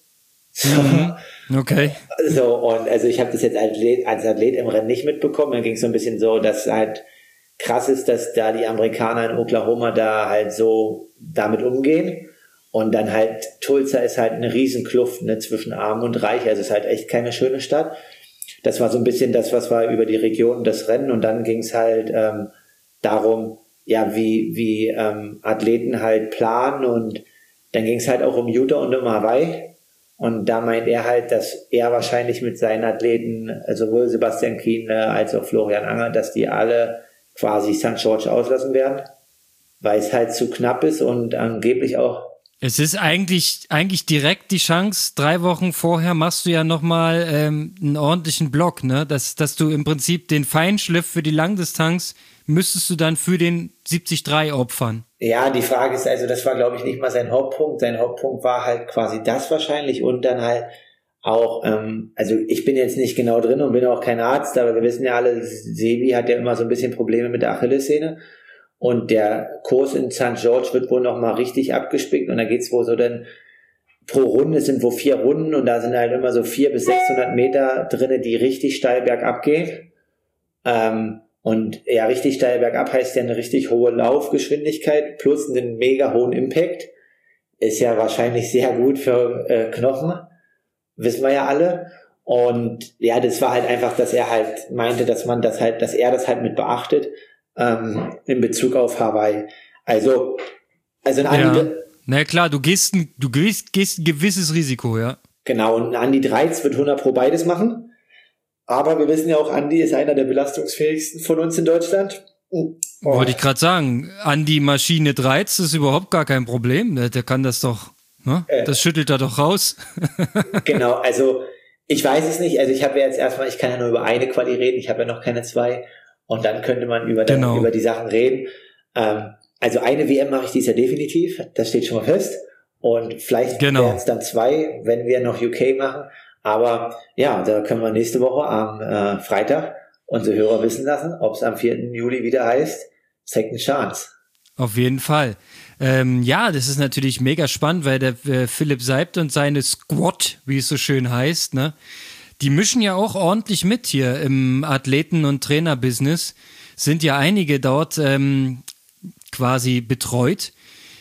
Okay. So, und also ich habe das jetzt als Athlet im Rennen nicht mitbekommen. Dann ging es so ein bisschen so, dass halt krass ist, dass da die Amerikaner in Oklahoma da halt so damit umgehen. Und dann halt, Tulsa ist halt eine Riesenkluft, ne, zwischen Arm und Reich. Also es ist halt echt keine schöne Stadt. Das war so ein bisschen das, was war über die Region, das Rennen. Und dann ging es halt darum, ja, wie Athleten halt planen. Und dann ging es halt auch um Utah und um Hawaii. Und da meint er halt, dass er wahrscheinlich mit seinen Athleten, sowohl Sebastian Kienle als auch Florian Anger, dass die alle quasi St. George auslassen werden, weil es halt zu knapp ist und angeblich auch. Es ist eigentlich direkt die Chance, 3 Wochen vorher machst du ja nochmal einen ordentlichen Block, ne? Dass du im Prinzip den Feinschliff für die Langdistanz müsstest du dann für den 73 opfern. Ja, die Frage ist, also das war, glaube ich, nicht mal sein Hauptpunkt. Sein Hauptpunkt war halt quasi das wahrscheinlich und dann halt auch, also ich bin jetzt nicht genau drin und bin auch kein Arzt, aber wir wissen ja alle, Sebi hat ja immer so ein bisschen Probleme mit der Achillessehne und der Kurs in St. George wird wohl nochmal richtig abgespickt und da geht's wohl so dann pro Runde sind wohl 4 Runden und da sind halt immer so 400 bis 600 Meter drinne, die richtig steil bergab gehen. Und ja, richtig steil bergab heißt ja eine richtig hohe Laufgeschwindigkeit plus einen mega hohen Impact. Ist ja wahrscheinlich sehr gut für Knochen. Wissen wir ja alle. Und ja, das war halt einfach, dass er halt meinte, dass er das halt mit beachtet, in Bezug auf Hawaii. Also ein Andi, na klar, du gehst ein gewisses Risiko, ja. Genau, und Andi Dreiz wird 100 pro beides machen. Aber wir wissen ja auch, Andi ist einer der belastungsfähigsten von uns in Deutschland. Wollte ich gerade sagen, Andi Maschine Dreiz ist überhaupt gar kein Problem. Der kann das doch, ne? Das schüttelt er doch raus. Genau, also ich weiß es nicht. Also ich habe ja jetzt erstmal, ich kann ja nur über eine Quali reden, ich habe ja noch keine 2. Und dann könnte man über die Sachen reden. Also eine WM mache ich dies Jahr definitiv, das steht schon mal fest. Und vielleicht werden es dann 2, wenn wir noch UK machen. Aber ja, da können wir nächste Woche am Freitag unsere Hörer wissen lassen, ob es am 4. Juli wieder heißt Second Chance. Auf jeden Fall. Ja, das ist natürlich mega spannend, weil der Philipp Seibt und seine Squad, wie es so schön heißt, ne, die mischen ja auch ordentlich mit hier im Athleten- und Trainerbusiness. Sind ja einige dort quasi betreut.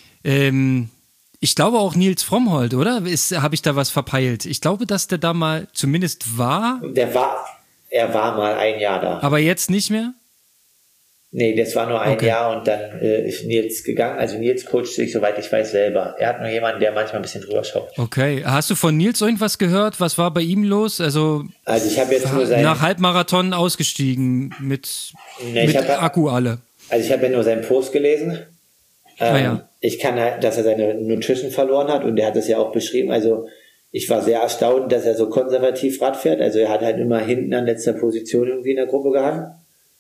Ich glaube auch Nils Frommholt, oder? Habe ich da was verpeilt? Ich glaube, dass der da mal zumindest war. Er war mal ein Jahr da. Aber jetzt nicht mehr? Nee, das war nur ein Jahr und dann ist Nils gegangen. Also Nils coacht sich, soweit ich weiß, selber. Er hat nur jemanden, der manchmal ein bisschen drüber schaut. Okay. Hast du von Nils irgendwas gehört? Was war bei ihm los? Also ich habe jetzt nur nach Halbmarathon ausgestiegen mit Akku alle. Also ich habe ja nur seinen Post gelesen. Ich kann halt, dass er seine Nutrition verloren hat und er hat es ja auch beschrieben. Also ich war sehr erstaunt, dass er so konservativ Rad fährt. Also er hat halt immer hinten an letzter Position irgendwie in der Gruppe gehangen.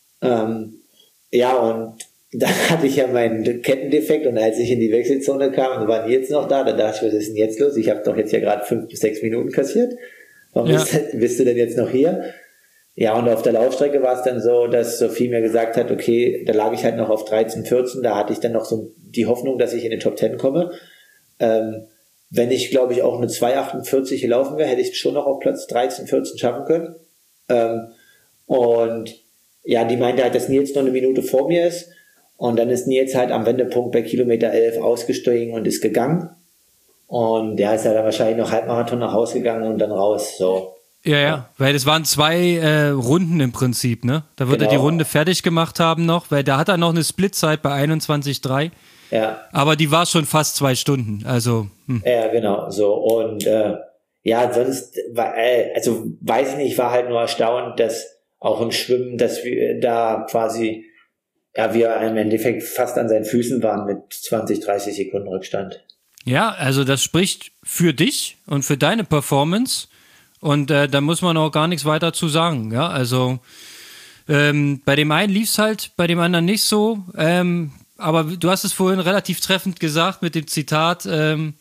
Und dann hatte ich ja meinen Kettendefekt und als ich in die Wechselzone kam, war Nils noch da, dann dachte ich, was ist denn jetzt los? Ich habe doch jetzt ja gerade 5 bis 6 Minuten kassiert. Warum bist du denn jetzt noch hier? Ja, und auf der Laufstrecke war es dann so, dass Sophie mir gesagt hat, okay, da lag ich halt noch auf 13, 14, da hatte ich dann noch so die Hoffnung, dass ich in den Top 10 komme. Wenn ich, glaube ich, auch eine 2,48 gelaufen wäre, hätte ich schon noch auf Platz 13, 14 schaffen können. Und ja, die meinte halt, dass Nils noch eine Minute vor mir ist. Und dann ist Nils halt am Wendepunkt bei Kilometer 11 ausgestiegen und ist gegangen. Und der ist ja dann wahrscheinlich noch Halbmarathon nach Hause gegangen und dann raus, so. Ja, weil das waren 2 Runden im Prinzip, ne? Da wird er die Runde fertig gemacht haben noch, weil da hat er noch eine Splitzeit bei 21,3. Ja. Aber die war schon fast 2 Stunden, also. Ja, genau, so. Und sonst, also weiß ich nicht, war halt nur erstaunt, dass auch im Schwimmen, dass wir da quasi, wir im Endeffekt fast an seinen Füßen waren mit 20, 30 Sekunden Rückstand. Ja, also das spricht für dich und für deine Performance und da muss man auch gar nichts weiter zu sagen. Ja, also bei dem einen lief es halt, bei dem anderen nicht so. Aber du hast es vorhin relativ treffend gesagt mit dem Zitat,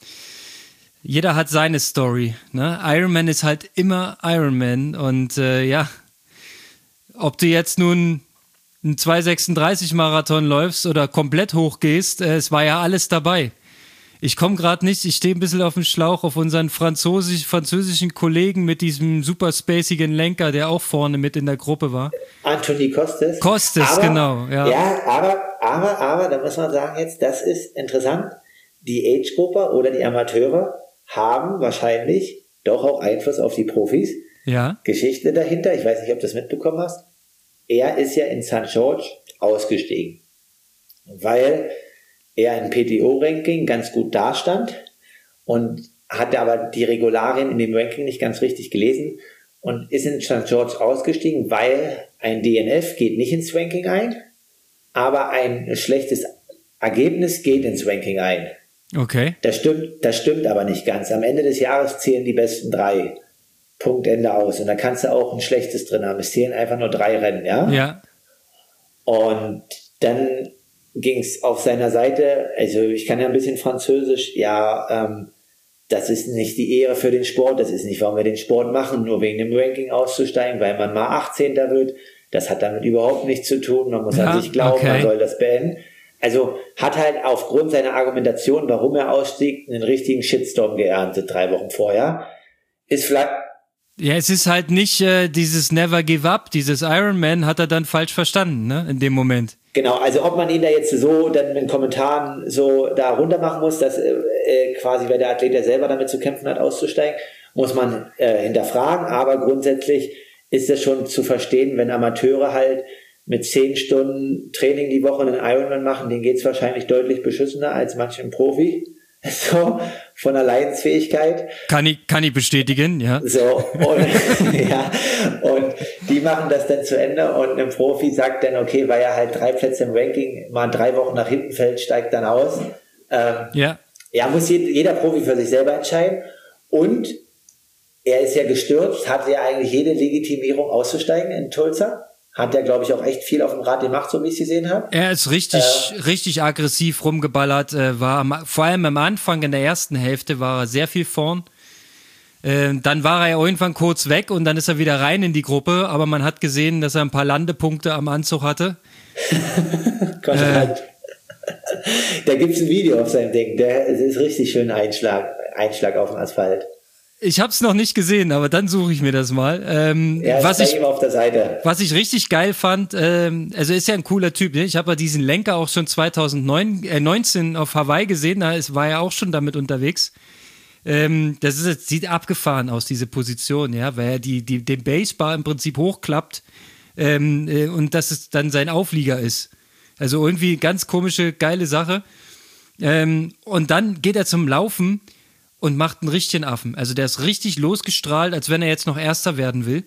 jeder hat seine Story. Ne? Ironman ist halt immer Ironman und ja, ob du jetzt nun einen 2,36 Marathon läufst oder komplett hochgehst, es war ja alles dabei. Ich komme gerade nicht, ich stehe ein bisschen auf dem Schlauch auf unseren französischen Kollegen mit diesem super spacigen Lenker, der auch vorne mit in der Gruppe war. Anthony Costes. Costes, genau. Ja, aber, da muss man sagen jetzt, das ist interessant. Die Age-Gruppe oder die Amateure haben wahrscheinlich doch auch Einfluss auf die Profis. Ja. Geschichte dahinter, ich weiß nicht, ob du das mitbekommen hast. Er ist ja in St. George ausgestiegen, weil er im PTO-Ranking ganz gut dastand und hatte aber die Regularien in dem Ranking nicht ganz richtig gelesen und ist in St. George ausgestiegen, weil ein DNF geht nicht ins Ranking ein, aber ein schlechtes Ergebnis geht ins Ranking ein. Okay. Das stimmt aber nicht ganz. Am Ende des Jahres zählen die besten 3. Punkt, Ende aus. Und da kannst du auch ein schlechtes drin haben. Es zählen einfach nur 3 Rennen, ja? Ja. Und dann ging es auf seiner Seite, also ich kann ja ein bisschen Französisch, das ist nicht die Ehre für den Sport, das ist nicht, warum wir den Sport machen, nur wegen dem Ranking auszusteigen, weil man mal 18. wird. Das hat damit überhaupt nichts zu tun. Man muss an sich glauben, man soll das beenden. Also hat halt aufgrund seiner Argumentation, warum er ausstieg, einen richtigen Shitstorm geerntet 3 Wochen vorher. Ist vielleicht... Ja, es ist halt nicht dieses Never Give Up, dieses Ironman hat er dann falsch verstanden, ne, in dem Moment. Genau, also ob man ihn da jetzt so dann in Kommentaren so da runter machen muss, dass quasi, weil der Athlet ja selber damit zu kämpfen hat, auszusteigen, muss man hinterfragen, aber grundsätzlich ist es schon zu verstehen, wenn Amateure halt mit 10 Stunden Training die Woche einen Ironman machen, denen geht's wahrscheinlich deutlich beschissener als manchem Profi. So, von der Leidensfähigkeit. Kann ich bestätigen, ja. So, und, ja, und die machen das dann zu Ende und ein Profi sagt dann, okay, weil er halt 3 Plätze im Ranking mal 3 Wochen nach hinten fällt, steigt dann aus. Ja, muss jeder Profi für sich selber entscheiden und er ist ja gestürzt, hatte ja eigentlich jede Legitimierung auszusteigen in Tulsa. Hat ja, glaube ich, auch echt viel auf dem Rad gemacht, so wie ich es gesehen habe. Er ist richtig aggressiv rumgeballert, vor allem am Anfang in der ersten Hälfte war er sehr viel vorn. Dann war er ja irgendwann kurz weg und dann ist er wieder rein in die Gruppe, aber man hat gesehen, dass er ein paar Landepunkte am Anzug hatte. Gott sei Dank. Da gibt es ein Video auf seinem Ding, es ist richtig schön Einschlag auf dem Asphalt. Ich habe es noch nicht gesehen, aber dann suche ich mir das mal. Was ich auf der Seite. Was ich richtig geil fand, also ist ja ein cooler Typ. Ne? Ich habe ja diesen Lenker auch schon 2019 auf Hawaii gesehen, war er auch schon damit unterwegs. Sieht abgefahren aus, diese Position, ja, weil er den Basebar im Prinzip hochklappt und dass es dann sein Auflieger ist. Also irgendwie ganz komische, geile Sache. Und dann geht er zum Laufen und macht einen richtigen Affen. Also der ist richtig losgestrahlt, als wenn er jetzt noch Erster werden will.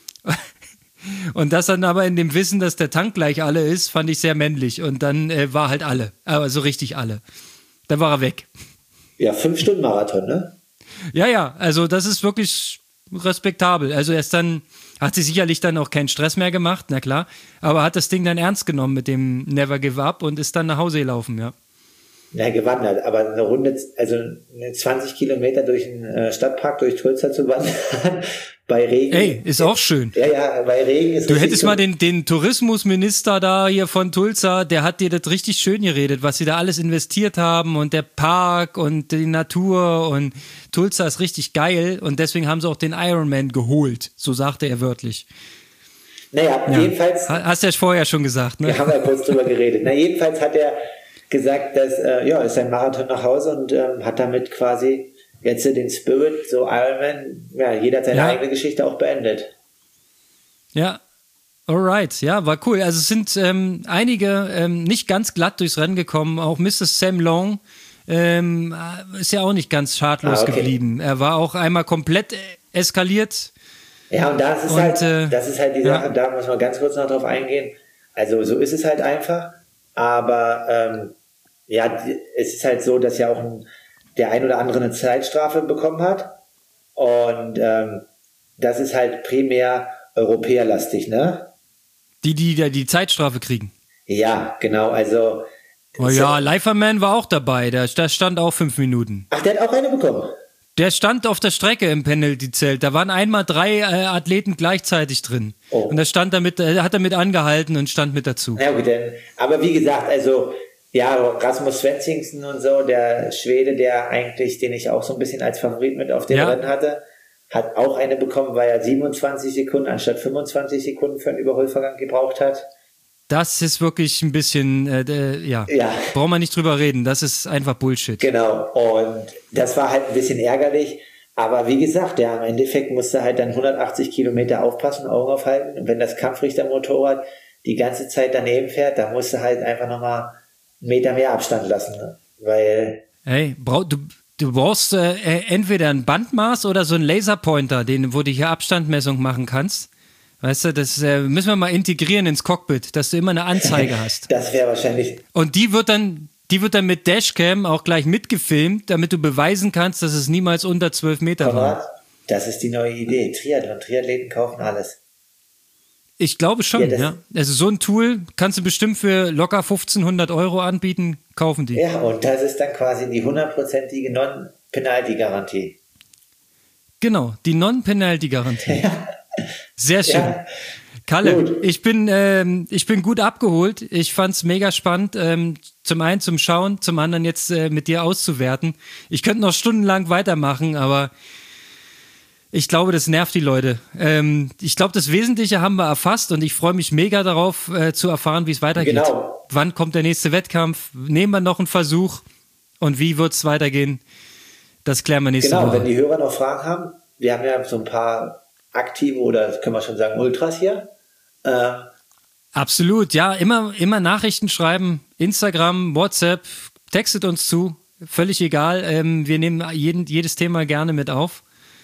Und das dann aber in dem Wissen, dass der Tank gleich alle ist, fand ich sehr männlich. Und dann war halt alle, aber so richtig alle. Dann war er weg. Ja, 5 Stunden Marathon, ne? Ja, also das ist wirklich respektabel. Also hat sie sicherlich dann auch keinen Stress mehr gemacht, na klar, aber hat das Ding dann ernst genommen mit dem Never Give Up und ist dann nach Hause gelaufen, ja. Ja, gewandert, aber eine Runde, also 20 Kilometer durch den Stadtpark, durch Tulsa zu wandern, bei Regen. Ey, ist auch schön. Ja, bei Regen ist Du hättest mal den Tourismusminister da hier von Tulsa, der hat dir das richtig schön geredet, was sie da alles investiert haben und der Park und die Natur und Tulsa ist richtig geil und deswegen haben sie auch den Ironman geholt, so sagte er wörtlich. Naja, ja. Jedenfalls. Hast du ja vorher schon gesagt, ne? Wir haben ja kurz drüber geredet. Jedenfalls hat er gesagt, dass, ist ein Marathon nach Hause und hat damit quasi jetzt den Spirit, so Ironman, jeder hat seine eigene Geschichte auch beendet. Ja, alright, ja, war cool. Also es sind einige nicht ganz glatt durchs Rennen gekommen, auch Mr. Sam Long ist ja auch nicht ganz schadlos geblieben. Er war auch einmal komplett eskaliert. Ja, und das ist halt die Sache, da muss man ganz kurz noch drauf eingehen. Also so ist es halt einfach, aber es ist halt so, dass ja auch der ein oder andere eine Zeitstrafe bekommen hat. Und das ist halt primär europäerlastig, ne? Die Zeitstrafe kriegen. Ja, genau, also... Oh ja, Leiferman war auch dabei, der stand auch 5 Minuten. Ach, der hat auch eine bekommen? Der stand auf der Strecke im Penalty-Zelt. Da waren einmal 3 Athleten gleichzeitig drin. Oh. Und hat damit angehalten und stand mit dazu. Na gut, aber wie gesagt, also ja, Rasmus Svenningsson und so, der Schwede, den ich auch so ein bisschen als Favorit mit auf dem Rennen hatte, hat auch eine bekommen, weil er 27 Sekunden anstatt 25 Sekunden für einen Überholvorgang gebraucht hat. Das ist wirklich ein bisschen, braucht man nicht drüber reden. Das ist einfach Bullshit. Genau, und das war halt ein bisschen ärgerlich. Aber wie gesagt, im Endeffekt musste halt dann 180 Kilometer aufpassen, Augen aufhalten. Und wenn das Kampfrichtermotorrad die ganze Zeit daneben fährt, dann musst du halt einfach nochmal einen Meter mehr Abstand lassen. Ne? Weil... Hey, du brauchst entweder ein Bandmaß oder so einen Laserpointer, wo du hier Abstandmessung machen kannst. Weißt du, das müssen wir mal integrieren ins Cockpit, dass du immer eine Anzeige hast. Das wäre wahrscheinlich... Und die wird dann mit Dashcam auch gleich mitgefilmt, damit du beweisen kannst, dass es niemals unter 12 Meter Konrad, war. Das ist die neue Idee. Triathleten kaufen alles. Ich glaube schon, ja. Also so ein Tool kannst du bestimmt für locker 1.500 € anbieten, kaufen die. Ja, und das ist dann quasi die 100%ige Non-Penalty-Garantie. Genau, die Non-Penalty-Garantie. Ja. Sehr schön. Ja. Kalle, gut. Ich bin gut abgeholt. Ich fand's mega spannend. Zum einen zum Schauen, zum anderen jetzt mit dir auszuwerten. Ich könnte noch stundenlang weitermachen, aber ich glaube, das nervt die Leute. Ich glaube, das Wesentliche haben wir erfasst und ich freue mich mega darauf, zu erfahren, wie es weitergeht. Genau. Wann kommt der nächste Wettkampf? Nehmen wir noch einen Versuch? Und wie wird's weitergehen? Das klären wir nächste Woche. Genau, wenn die Hörer noch Fragen haben, wir haben ja so ein paar aktive oder können wir schon sagen Ultras hier. Absolut, ja, immer Nachrichten schreiben, Instagram, WhatsApp, textet uns zu, völlig egal, wir nehmen jedes Thema gerne mit auf.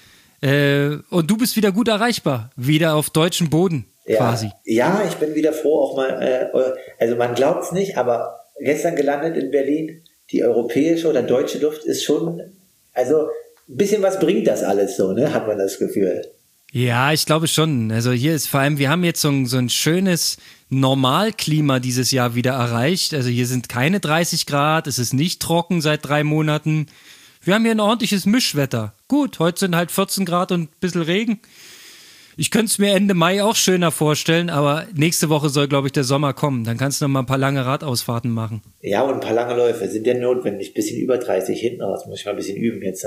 Und du bist wieder gut erreichbar, wieder auf deutschem Boden quasi. Ja, ich bin wieder froh, auch mal, also man glaubt es nicht, aber gestern gelandet in Berlin, die europäische oder deutsche Luft ist schon, also ein bisschen was bringt das alles so, ne, hat man das Gefühl. Ja, ich glaube schon. Also hier ist vor allem, wir haben jetzt so ein schönes Normalklima dieses Jahr wieder erreicht. Also hier sind keine 30 Grad, es ist nicht trocken seit 3 Monaten. Wir haben hier ein ordentliches Mischwetter. Gut, heute sind halt 14 Grad und ein bisschen Regen. Ich könnte es mir Ende Mai auch schöner vorstellen, aber nächste Woche soll, glaube ich, der Sommer kommen. Dann kannst du noch mal ein paar lange Radausfahrten machen. Ja, und ein paar lange Läufe sind ja notwendig. Ein bisschen über 30 hinten raus. Muss ich mal ein bisschen üben jetzt.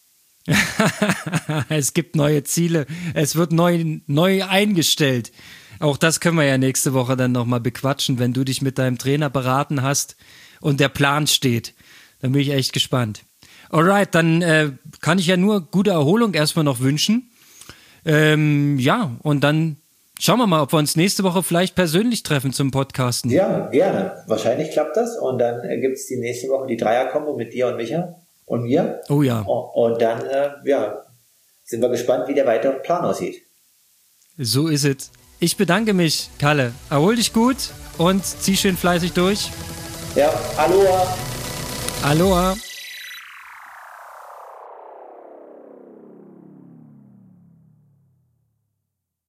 Es gibt neue Ziele. Es wird neu eingestellt. Auch das können wir ja nächste Woche dann nochmal bequatschen, wenn du dich mit deinem Trainer beraten hast und der Plan steht. Dann bin ich echt gespannt. Alright, dann kann ich ja nur gute Erholung erstmal noch wünschen. Und dann schauen wir mal, ob wir uns nächste Woche vielleicht persönlich treffen zum Podcasten. Ja, gerne. Wahrscheinlich klappt das. Und dann gibt es die nächste Woche die Dreier-Kombo mit dir und Micha. Und mir. Oh ja. Und dann, sind wir gespannt, wie der weitere Plan aussieht. So ist es. Ich bedanke mich, Kalle. Erhol dich gut und zieh schön fleißig durch. Ja, Aloha. Aloha.